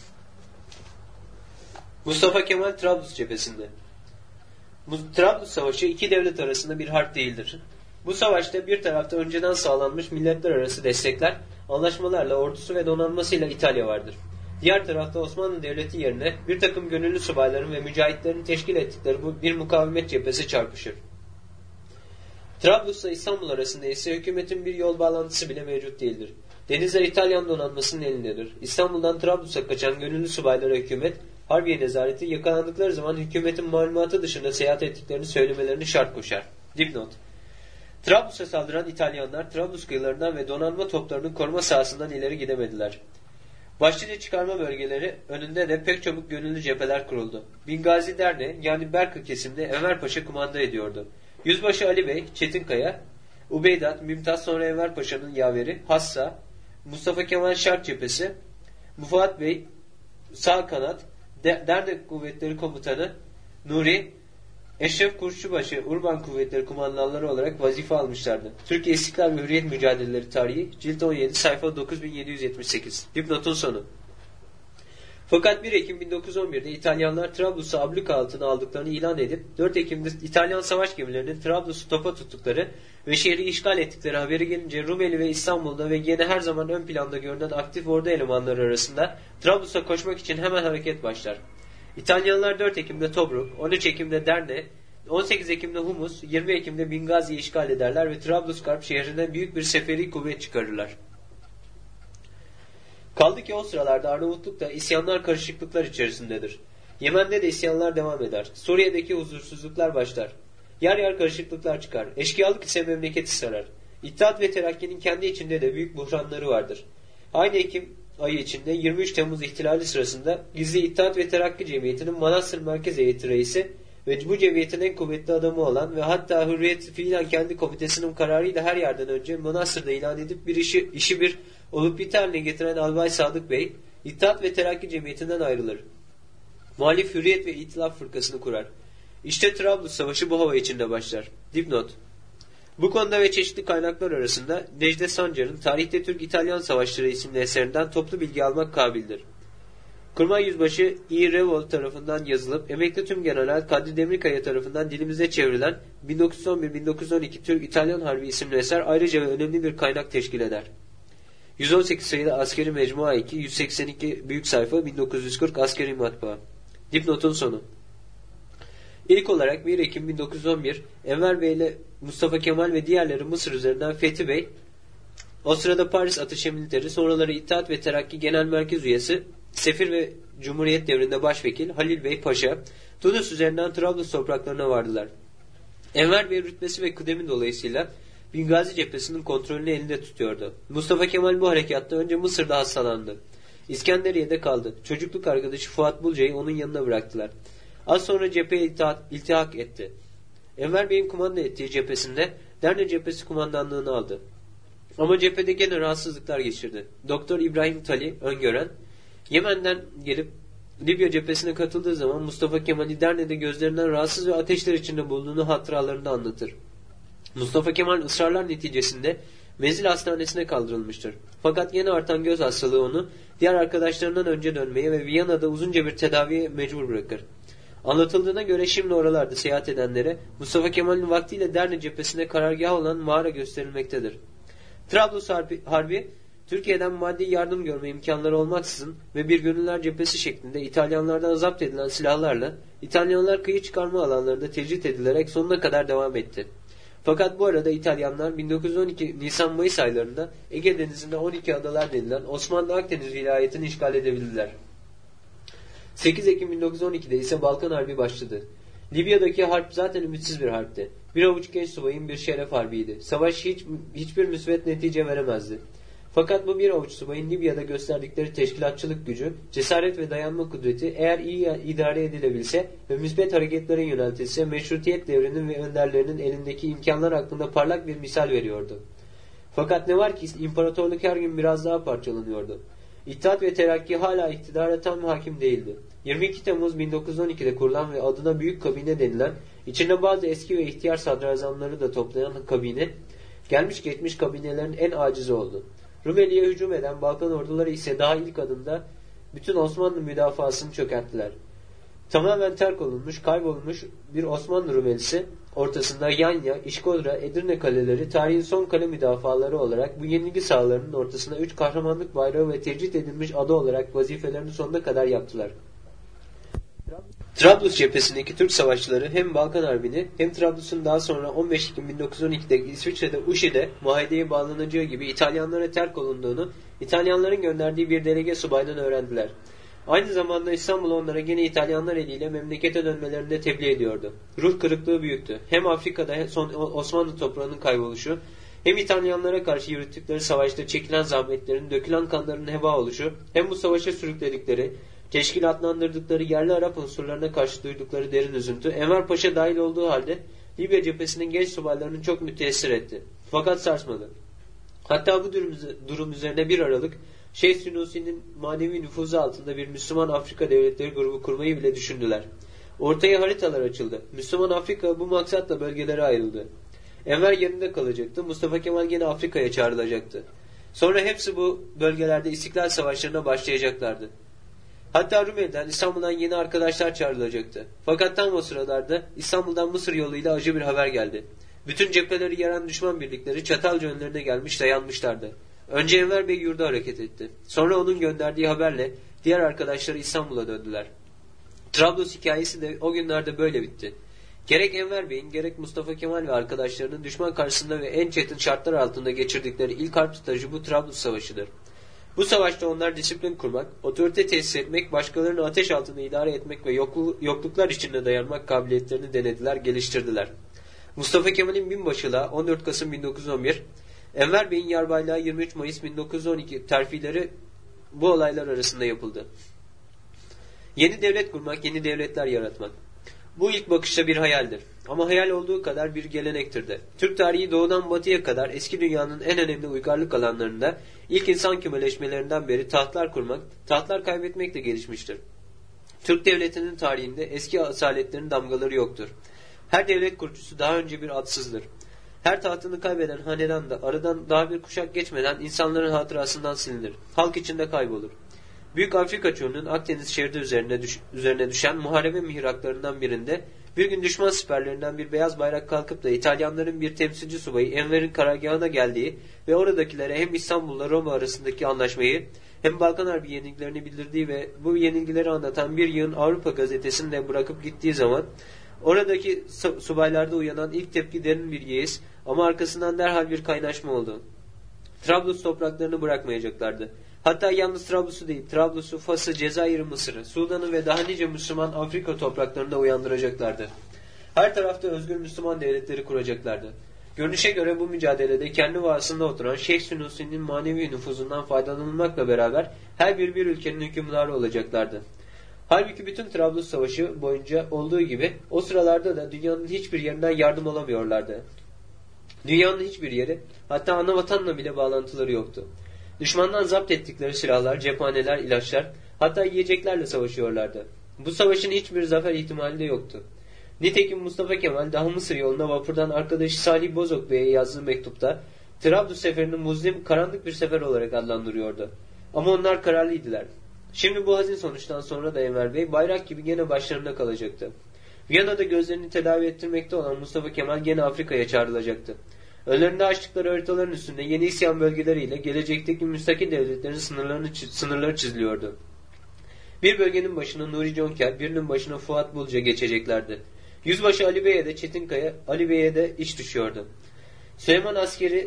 Mustafa Kemal Trablus cephesinde. Trablus Savaşı iki devlet arasında bir harp değildir. Bu savaşta bir tarafta önceden sağlanmış milletler arası destekler, anlaşmalarla ordusu ve donanmasıyla İtalya vardır. Diğer tarafta Osmanlı Devleti yerine bir takım gönüllü subayların ve mücahitlerin teşkil ettikleri bu bir mukavemet cephesi çarpışır. Trablus'la İstanbul arasında ise hükümetin bir yol bağlantısı bile mevcut değildir. Denizler İtalyan donanmasının elindedir. İstanbul'dan Trablus'a kaçan gönüllü subaylara hükümet, Harbiye nezareti yakalandıkları zaman hükümetin malumatı dışında seyahat ettiklerini söylemelerini şart koşar. Dipnot. Trablus'a saldıran İtalyanlar Trablus kıyılarından ve donanma toplarının koruma sahasından ileri gidemediler. Başlıca çıkarma bölgeleri önünde de pek çabuk gönüllü cepheler kuruldu. Bingazi Derne yani Berkı kesimde Enver Paşa kumanda ediyordu. Yüzbaşı Ali Bey, Çetinkaya, Ubeydat, Mümtaz sonra Enver Paşa'nın yaveri, Hassa, Mustafa Kemal Şark cephesi, Mufuat Bey, sağ kanat, Derne Kuvvetleri Komutanı, Nuri, Eşref Kurşubaşı Urban Kuvvetleri kumandanları olarak vazife almışlardı. Türkiye İstiklal ve Hürriyet Mücadeleleri Tarihi, cilt 17, sayfa 9778. Dipnotun sonu. Fakat 1 Ekim 1911'de İtalyanlar Trablus'u abluka altına aldıklarını ilan edip 4 Ekim'de İtalyan savaş gemilerinin Trablus'u topa tuttukları ve şehri işgal ettikleri haberi gelince Rumeli ve İstanbul'da ve yine her zaman ön planda görünen aktif ordu elemanları arasında Trablus'a koşmak için hemen hareket başlar. İtalyanlar 4 Ekim'de Tobruk, 13 Ekim'de Derne, 18 Ekim'de Humus, 20 Ekim'de Bingazi'yi işgal ederler ve Trablusgarp şehrinden büyük bir seferi kuvvet çıkarırlar. Kaldı ki o sıralarda Arnavutluk'ta isyanlar karışıklıklar içerisindedir. Yemen'de de isyanlar devam eder. Suriye'deki huzursuzluklar başlar. Yer yer karışıklıklar çıkar. Eşkıyalık ise memleketi sarar. İttihat ve Terakki'nin kendi içinde de büyük buhranları vardır. Aynı Ekim ayı içinde 23 Temmuz ihtilali sırasında Gizli İttihat ve Terakki Cemiyeti'nin Manastır Merkez Heyeti Reisi ve bu cemiyetin en kuvvetli adamı olan ve hatta Hürriyet fiilen kendi komitesinin kararıyla her yerden önce Manastır'da ilan edip bir işi bir olup biter haline getiren Albay Sadık Bey, İttihat ve Terakki Cemiyeti'nden ayrılır. Muhalif Hürriyet ve İtilaf Fırkası'nı kurar. İşte Trablus Savaşı bu hava içinde başlar. Dipnot. Bu konuda ve çeşitli kaynaklar arasında Necdet Sancar'ın Tarihte Türk-İtalyan Savaşları isimli eserinden toplu bilgi almak kabildir. Kurmay Yüzbaşı E. Revolt tarafından yazılıp emekli tümgeneral Kadri Demirkaya tarafından dilimize çevrilen 1911-1912 Türk-İtalyan Harbi isimli eser ayrıca ve önemli bir kaynak teşkil eder. 118 sayılı Askeri Mecmua 2, 182 büyük sayfa 1940 Askeri Matbaa. Dipnotun sonu. İlk olarak 1 Ekim 1911 Enver Bey ile Mustafa Kemal ve diğerleri Mısır üzerinden Fethi Bey, o sırada Paris Ateşe Militeri, sonraları İttihat ve Terakki Genel Merkez üyesi, Sefir ve Cumhuriyet devrinde başvekil Halil Bey Paşa, Tunus üzerinden Trablus topraklarına vardılar. Enver Bey rütbesi ve kıdemi dolayısıyla Bingazi cephesinin kontrolünü elinde tutuyordu. Mustafa Kemal bu harekatta önce Mısır'da hastalandı. İskenderiye'de kaldı. Çocukluk arkadaşı Fuat Bulca'yı onun yanına bıraktılar. Az sonra cepheye iltihak etti. Enver Bey'in kumanda ettiği cephesinde Derne cephesi kumandanlığını aldı. Ama cephede gene rahatsızlıklar geçirdi. Doktor İbrahim Tali öngören, Yemen'den gelip Libya cephesine katıldığı zaman Mustafa Kemal'i Derne'de gözlerinden rahatsız ve ateşler içinde bulunduğunu hatıralarında anlatır. Mustafa Kemal ısrarlar neticesinde menzil hastanesine kaldırılmıştır. Fakat yeni artan göz hastalığı onu diğer arkadaşlarından önce dönmeye ve Viyana'da uzunca bir tedaviye mecbur bırakır. Anlatıldığına göre şimdi oralarda seyahat edenlere Mustafa Kemal'in vaktiyle Derne cephesine karargah olan mağara gösterilmektedir. Trablus Harbi, Türkiye'den maddi yardım görme imkanları olmaksızın ve bir gönüller cephesi şeklinde İtalyanlardan zapt edilen silahlarla İtalyanlar kıyı çıkarma alanlarında tecrit edilerek sonuna kadar devam etti. Fakat bu arada İtalyanlar 1912 Nisan-Mayıs aylarında Ege Denizi'nde 12 adalar denilen Osmanlı Akdeniz vilayetini işgal edebildiler. 8 Ekim 1912'de ise Balkan Harbi başladı. Libya'daki harp zaten ümitsiz bir harpti. Bir avuç genç subayın bir şeref harbiydi. Savaş hiçbir müsbet netice veremezdi. Fakat bu bir avuç subayın Libya'da gösterdikleri teşkilatçılık gücü, cesaret ve dayanma kudreti eğer iyi idare edilebilse ve müsbet hareketlere yöneltilse meşrutiyet devrinin ve önderlerinin elindeki imkanlar hakkında parlak bir misal veriyordu. Fakat ne var ki imparatorluk her gün biraz daha parçalanıyordu. İttihat ve Terakki hala iktidara tam hakim değildi. 22 Temmuz 1912'de kurulan ve adına Büyük Kabine denilen, içinde bazı eski ve ihtiyar sadrazamları da toplayan kabine, gelmiş geçmiş kabinelerin en acizi oldu. Rumeli'ye hücum eden Balkan orduları ise daha ilk adımda bütün Osmanlı müdafasını çökerttiler. Tamamen terk olunmuş, kaybolmuş bir Osmanlı Rumelisi ortasında Yanya, İşkodra, Edirne kaleleri tarihin son kale müdafaları olarak bu yenilgi sahalarının ortasına 3 kahramanlık bayrağı ve tecrit edilmiş ada olarak vazifelerini sonuna kadar yaptılar. Trablus cephesindeki Türk savaşçıları hem Balkan Harbi'ni hem Trablus'un daha sonra 15 Ekim 1912'de İsviçre'de Uşi'de muahedeye bağlanacağı gibi İtalyanlara terk olunduğunu İtalyanların gönderdiği bir delege subaydan öğrendiler. Aynı zamanda İstanbul onlara gene İtalyanlar eliyle memlekete dönmelerinde tebliğ ediyordu. Ruh kırıklığı büyüktü. Hem Afrika'da Osmanlı toprağının kayboluşu, hem İtalyanlara karşı yürüttükleri savaşta çekilen zahmetlerin, dökülen kanların heba oluşu, hem bu savaşa sürükledikleri, teşkilatlandırdıkları yerli Arap unsurlarına karşı duydukları derin üzüntü, Enver Paşa dahil olduğu halde Libya cephesinin genç subaylarını çok müteessir etti. Fakat sarsmadı. Hatta bu durum üzerine 1 Aralık, Şeyh Sunusi'nin manevi nüfuzu altında bir Müslüman Afrika devletleri grubu kurmayı bile düşündüler. Ortaya haritalar açıldı. Müslüman Afrika bu maksatla bölgelere ayrıldı. Enver yerinde kalacaktı. Mustafa Kemal gene Afrika'ya çağrılacaktı. Sonra hepsi bu bölgelerde İstiklal Savaşlarına başlayacaklardı. Hatta Rumeli'den, İstanbul'dan yeni arkadaşlar çağrılacaktı. Fakat tam o sıralarda İstanbul'dan Mısır yoluyla acı bir haber geldi. Bütün cepheleri yaran düşman birlikleri Çatalca önlerine gelmiş dayanmışlardı. Önce Enver Bey yurda hareket etti. Sonra onun gönderdiği haberle diğer arkadaşları İstanbul'a döndüler. Trablus hikayesi de o günlerde böyle bitti. Gerek Enver Bey'in gerek Mustafa Kemal ve arkadaşlarının düşman karşısında ve en çetin şartlar altında geçirdikleri ilk harp stajı bu Trablus Savaşı'dır. Bu savaşta onlar disiplin kurmak, otorite tesis etmek, başkalarını ateş altında idare etmek ve yokluklar içinde dayanmak kabiliyetlerini denediler, geliştirdiler. Mustafa Kemal'in binbaşılığa 14 Kasım 1911, Enver Bey'in yarbaylığa 23 Mayıs 1912 terfileri bu olaylar arasında yapıldı. Yeni devlet kurmak, yeni devletler yaratmak. Bu ilk bakışta bir hayaldir. Ama hayal olduğu kadar bir gelenektir de. Türk tarihi doğudan batıya kadar eski dünyanın en önemli uygarlık alanlarında ilk insan kümeleşmelerinden beri tahtlar kurmak, tahtlar kaybetmek de gelişmiştir. Türk devletinin tarihinde eski asaletlerin damgaları yoktur. Her devlet kurucusu daha önce bir adsızdır. Her tahtını kaybeden hanedan da aradan daha bir kuşak geçmeden insanların hatırasından silinir. Halk içinde kaybolur. Büyük Afrika çölünün Akdeniz şeridi üzerine düşen muharebe mihraklarından birinde bir gün düşman siperlerinden bir beyaz bayrak kalkıp da İtalyanların bir temsilci subayı Enver'in karargahına geldiği ve oradakilere hem İstanbul'la Roma arasındaki anlaşmayı hem Balkan Harbi yenilgilerini bildirdiği ve bu yenilgileri anlatan bir yığın Avrupa gazetesini de bırakıp gittiği zaman oradaki subaylarda uyanan ilk tepki derin bir yeis ama arkasından derhal bir kaynaşma oldu. Trablus topraklarını bırakmayacaklardı. Hatta yalnız Trablus'u değil, Trablus'u, Fas'ı, Cezayir'i, Mısır'ı, Sudan'ı ve daha nice Müslüman Afrika topraklarında uyandıracaklardı. Her tarafta özgür Müslüman devletleri kuracaklardı. Görünüşe göre bu mücadelede kendi vasında oturan Şeyh Sunusi'nin manevi nüfuzundan faydalanılmakla beraber her bir ülkenin hükümdarı olacaklardı. Halbuki bütün Trablus Savaşı boyunca olduğu gibi o sıralarda da dünyanın hiçbir yerinden yardım alamıyorlardı. Dünyanın hiçbir yeri, hatta ana vatanla bile bağlantıları yoktu. Düşmandan zapt ettikleri silahlar, cephaneler, ilaçlar, hatta yiyeceklerle savaşıyorlardı. Bu savaşın hiçbir zafer ihtimali de yoktu. Nitekim Mustafa Kemal daha Mısır yolunda vapurdan arkadaşı Salih Bozok Bey'e yazdığı mektupta Trablus seferini muzlim, karanlık bir sefer olarak adlandırıyordu. Ama onlar kararlıydılar. Şimdi bu hazin sonuçtan sonra da Enver Bey bayrak gibi gene başlarında kalacaktı. Viyana'da gözlerini tedavi ettirmekte olan Mustafa Kemal gene Afrika'ya çağrılacaktı. Önlerinde açtıkları haritaların üstünde yeni isyan bölgeleriyle gelecekteki müstakil devletlerin sınırları çiziliyordu. Bir bölgenin başına Nuri Conker, birinin başına Fuat Bulca geçeceklerdi. Yüzbaşı Ali Bey'e de Çetinkaya, Ali Bey'e de iş düşüyordu. Süleyman askeri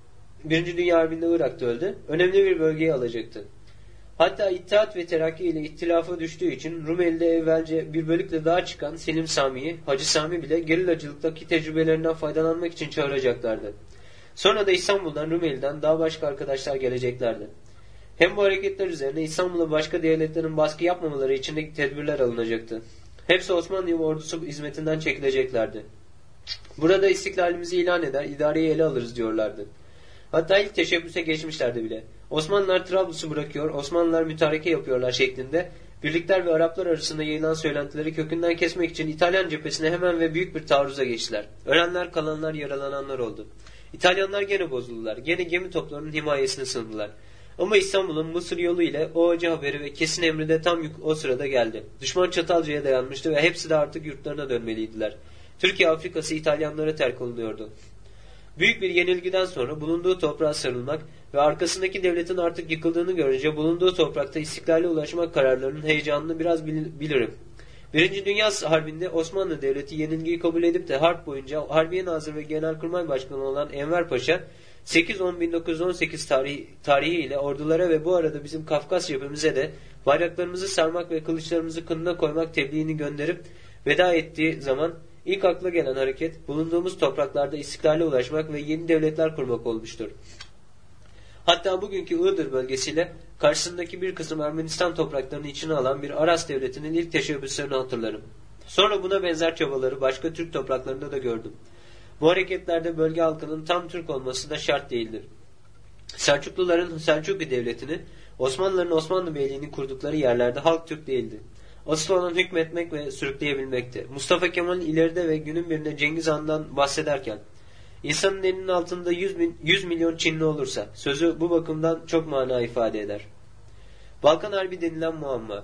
1. Dünya Harbi'nde Irak'ta öldü. Önemli bir bölgeyi alacaktı. Hatta İttihat ve Terakki ile ihtilafa düştüğü için Rumeli'de evvelce bir bölükle daha çıkan Selim Sami'yi, Hacı Sami bile gerilacılıktaki tecrübelerinden faydalanmak için çağıracaklardı. Sonra da İstanbul'dan, Rumeli'den daha başka arkadaşlar geleceklerdi. Hem bu hareketler üzerine İstanbul'a başka devletlerin baskı yapmamaları için de tedbirler alınacaktı. Hepsi Osmanlı ordusu hizmetinden çekileceklerdi. Burada istiklalimizi ilan eder, idareyi ele alırız diyorlardı. Hatta ilk teşebbüse geçmişlerdi bile. Osmanlılar Trablus'u bırakıyor, Osmanlılar mütareke yapıyorlar şeklinde birlikler ve Araplar arasında yayılan söylentileri kökünden kesmek için İtalyan cephesine hemen ve büyük bir taarruza geçtiler. Ölenler, kalanlar, yaralananlar oldu. İtalyanlar gene bozuldular. Gene gemi toplarının himayesine sığındılar. Ama İstanbul'un Mısır yolu ile o acı haberi ve kesin emri de tam o sırada geldi. Düşman Çatalca'ya dayanmıştı ve hepsi de artık yurtlarına dönmeliydiler. Türkiye Afrikası İtalyanlara terk oluyordu. Büyük bir yenilgiden sonra bulunduğu toprağa sarılmak ve arkasındaki devletin artık yıkıldığını görünce bulunduğu toprakta istiklale ulaşmak kararlarının heyecanını biraz bilirim. 1. Dünya Harbi'nde Osmanlı Devleti yenilgiyi kabul edip de harp boyunca Harbiye Nazırı ve Genelkurmay Başkanı olan Enver Paşa 8-10-1918 tarihi ile ordulara ve bu arada bizim Kafkas cephemize de bayraklarımızı sarmak ve kılıçlarımızı kınına koymak tebliğini gönderip veda ettiği zaman ilk akla gelen hareket bulunduğumuz topraklarda istiklale ulaşmak ve yeni devletler kurmak olmuştur. Hatta bugünkü Iğdır bölgesiyle karşısındaki bir kısım Ermenistan topraklarını içine alan bir Aras devletinin ilk teşebbüslerini hatırlarım. Sonra buna benzer çabaları başka Türk topraklarında da gördüm. Bu hareketlerde bölge halkının tam Türk olması da şart değildir. Selçukluların Selçuklu devletini, Osmanlıların Osmanlı Beyliğini kurdukları yerlerde halk Türk değildi. Asıl olan hükmetmek ve sürükleyebilmekti. Mustafa Kemal ileride ve günün birinde Cengiz Han'dan bahsederken, insanın elinin altında 100 milyon Çinli olursa, sözü bu bakımdan çok mana ifade eder. Balkan Harbi denilen muamma.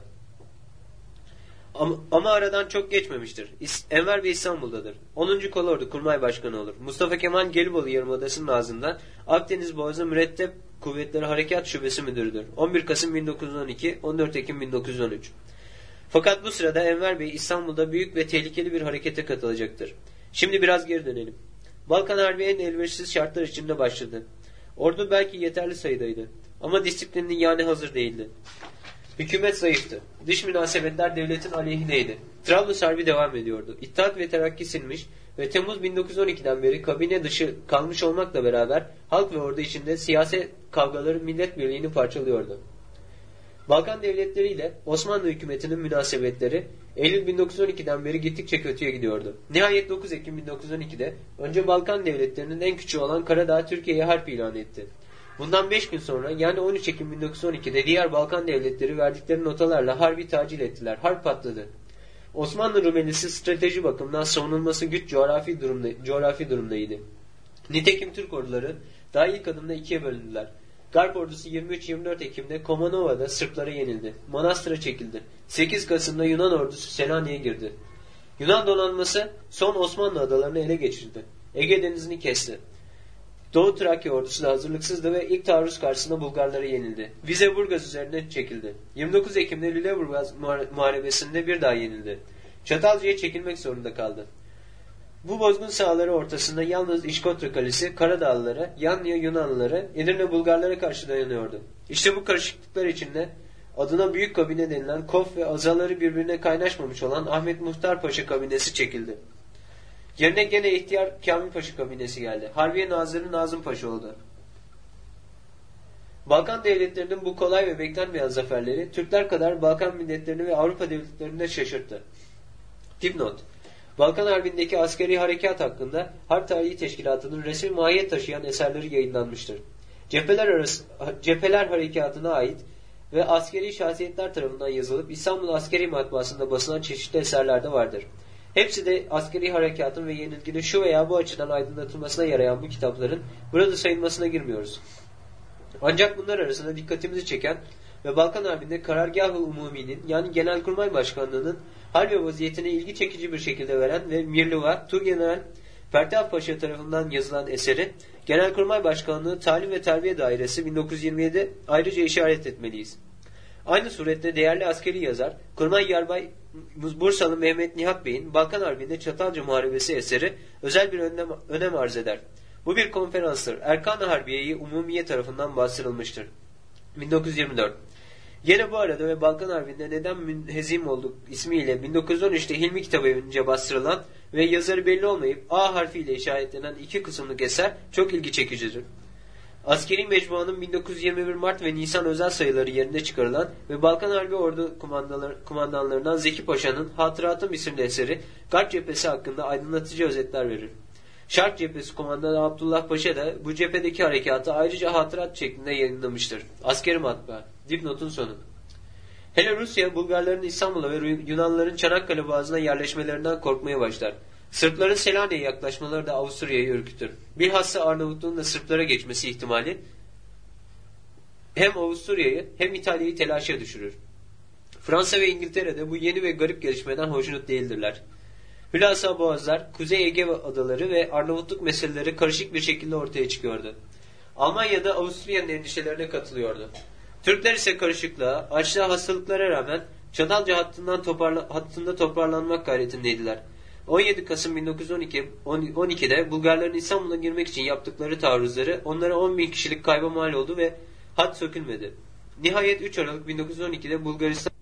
Ama aradan çok geçmemiştir. Enver Bey İstanbul'dadır. 10. Kolordu Kurmay Başkanı olur. Mustafa Kemal Gelibolu Yarımadası'nın ağzından Akdeniz Boğazı Mürettep Kuvvetleri Harekat Şubesi Müdürüdür. 11 Kasım 1912, 14 Ekim 1913. Fakat bu sırada Enver Bey İstanbul'da büyük ve tehlikeli bir harekete katılacaktır. Şimdi biraz geri dönelim. Balkan Harbi en elverişsiz şartlar içinde başladı. Ordu belki yeterli sayıdaydı. Ama disiplininin yani hazır değildi. Hükümet zayıftı. Dış münasebetler devletin aleyhineydi. Trablus Harbi devam ediyordu. İttihat ve Terakki silmiş ve Temmuz 1912'den beri kabine dışı kalmış olmakla beraber halk ve ordu içinde siyaset kavgaları millet birliğini parçalıyordu. Balkan devletleri ile Osmanlı hükümetinin münasebetleri Eylül 1912'den beri gittikçe kötüye gidiyordu. Nihayet 9 Ekim 1912'de önce Balkan devletlerinin en küçüğü olan Karadağ Türkiye'ye harp ilan etti. Bundan 5 gün sonra yani 13 Ekim 1912'de diğer Balkan devletleri verdikleri notalarla harbi tacil ettiler. Harp patladı. Osmanlı Rumelisi strateji bakımından savunulması güç coğrafi durumdaydı. Nitekim Türk orduları daha ilk adımda ikiye bölündüler. Garp ordusu 23-24 Ekim'de Komanova'da Sırplara yenildi. Manastır'a çekildi. 8 Kasım'da Yunan ordusu Selanik'e girdi. Yunan donanması son Osmanlı adalarını ele geçirdi. Ege denizini kesti. Doğu Trakya ordusu da hazırlıksızdı ve ilk taarruz karşısında Bulgarlara yenildi. Vizeburgaz üzerine çekildi. 29 Ekim'de Lüleburgaz muharebesinde bir daha yenildi. Çatalca'ya çekilmek zorunda kaldı. Bu bozgun sahaları ortasında yalnız İşkotra Kalesi, Karadağlılara, Yanya Yunanlılara, Edirne Bulgarlara karşı dayanıyordu. İşte bu karışıklıklar içinde adına Büyük Kabine denilen Kof ve azaları birbirine kaynaşmamış olan Ahmet Muhtar Paşa kabinesi çekildi. Yerine gene İhtiyar Kamil Paşa kabinesi geldi. Harbiye Nazırı Nazım Paşa oldu. Balkan devletlerinin bu kolay ve beklenmeyen zaferleri Türkler kadar Balkan milletlerini ve Avrupa devletlerini de şaşırttı. Dipnot: Balkan Harbi'ndeki askeri harekat hakkında Harp Tarihi Teşkilatı'nın resmi mahiyet taşıyan eserleri yayınlanmıştır. Cepheler Harekatı'na ait ve askeri şahsiyetler tarafından yazılıp İstanbul Askeri Matbaası'nda basılan çeşitli eserler de vardır. Hepsi de askeri harekatın ve yenilginin şu veya bu açıdan aydınlatılmasına yarayan bu kitapların burada sayılmasına girmiyoruz. Ancak bunlar arasında dikkatimizi çeken ve Balkan Harbi'nde Karargâh-ı Umumi'nin yani Genelkurmay Başkanlığı'nın hal ve vaziyetine ilgi çekici bir şekilde veren ve Mirliva, Tuğgeneral Pertev Paşa tarafından yazılan eseri Genelkurmay Başkanlığı Talim ve Terbiye Dairesi 1927'de ayrıca işaret etmeliyiz. Aynı surette değerli askeri yazar Kurmay Yarbay Bursalı Mehmet Nihat Bey'in Balkan Harbi'nde Çatalca Muharebesi eseri özel bir önem arz eder. Bu bir konferanstır. Erkan-ı Harbiye-i Umumiye tarafından bastırılmıştır. 1924. Yine bu arada ve Balkan Harbi'nde neden münhezim olduk ismiyle 1913'te Hilmi Kitabevi'nce bastırılan ve yazarı belli olmayıp A harfiyle işaretlenen 2 kısımlık eser çok ilgi çekicidir. Askeri Mecmuanın 1921 Mart ve Nisan özel sayıları yerinde çıkarılan ve Balkan Harbi Ordu kumandanlarından Zeki Paşa'nın Hatıratım isimli eseri Garp cephesi hakkında aydınlatıcı özetler verir. Şark cephesi kumandanı Abdullah Paşa da bu cephedeki harekatı ayrıca hatırat şeklinde yayınlamıştır. Askeri matbaa. Dipnotun sonu. Hele Rusya, Bulgarların İstanbul'a ve Yunanlıların Çanakkale Boğazı'na yerleşmelerinden korkmaya başlar. Sırpların Selanik'e yaklaşmaları da Avusturya'yı ürkütür. Bilhassa Arnavutluğun da Sırplara geçmesi ihtimali hem Avusturya'yı hem İtalya'yı telaşa düşürür. Fransa ve İngiltere'de bu yeni ve garip gelişmeden hoşnut değildirler. Hülasa Boğazlar, Kuzey Ege adaları ve Arnavutluk meseleleri karışık bir şekilde ortaya çıkıyordu. Almanya'da Avusturya'nın endişelerine katılıyordu. Türkler ise karışıklığa, açlığa, hastalıklara rağmen Çatalca hattında toparlanmak gayretindeydiler. 17 Kasım 1912'de Bulgarların İstanbul'a girmek için yaptıkları taarruzları onlara 10.000 kişilik kayba mal oldu ve hat sökülmedi. Nihayet 3 Aralık 1912'de Bulgaristan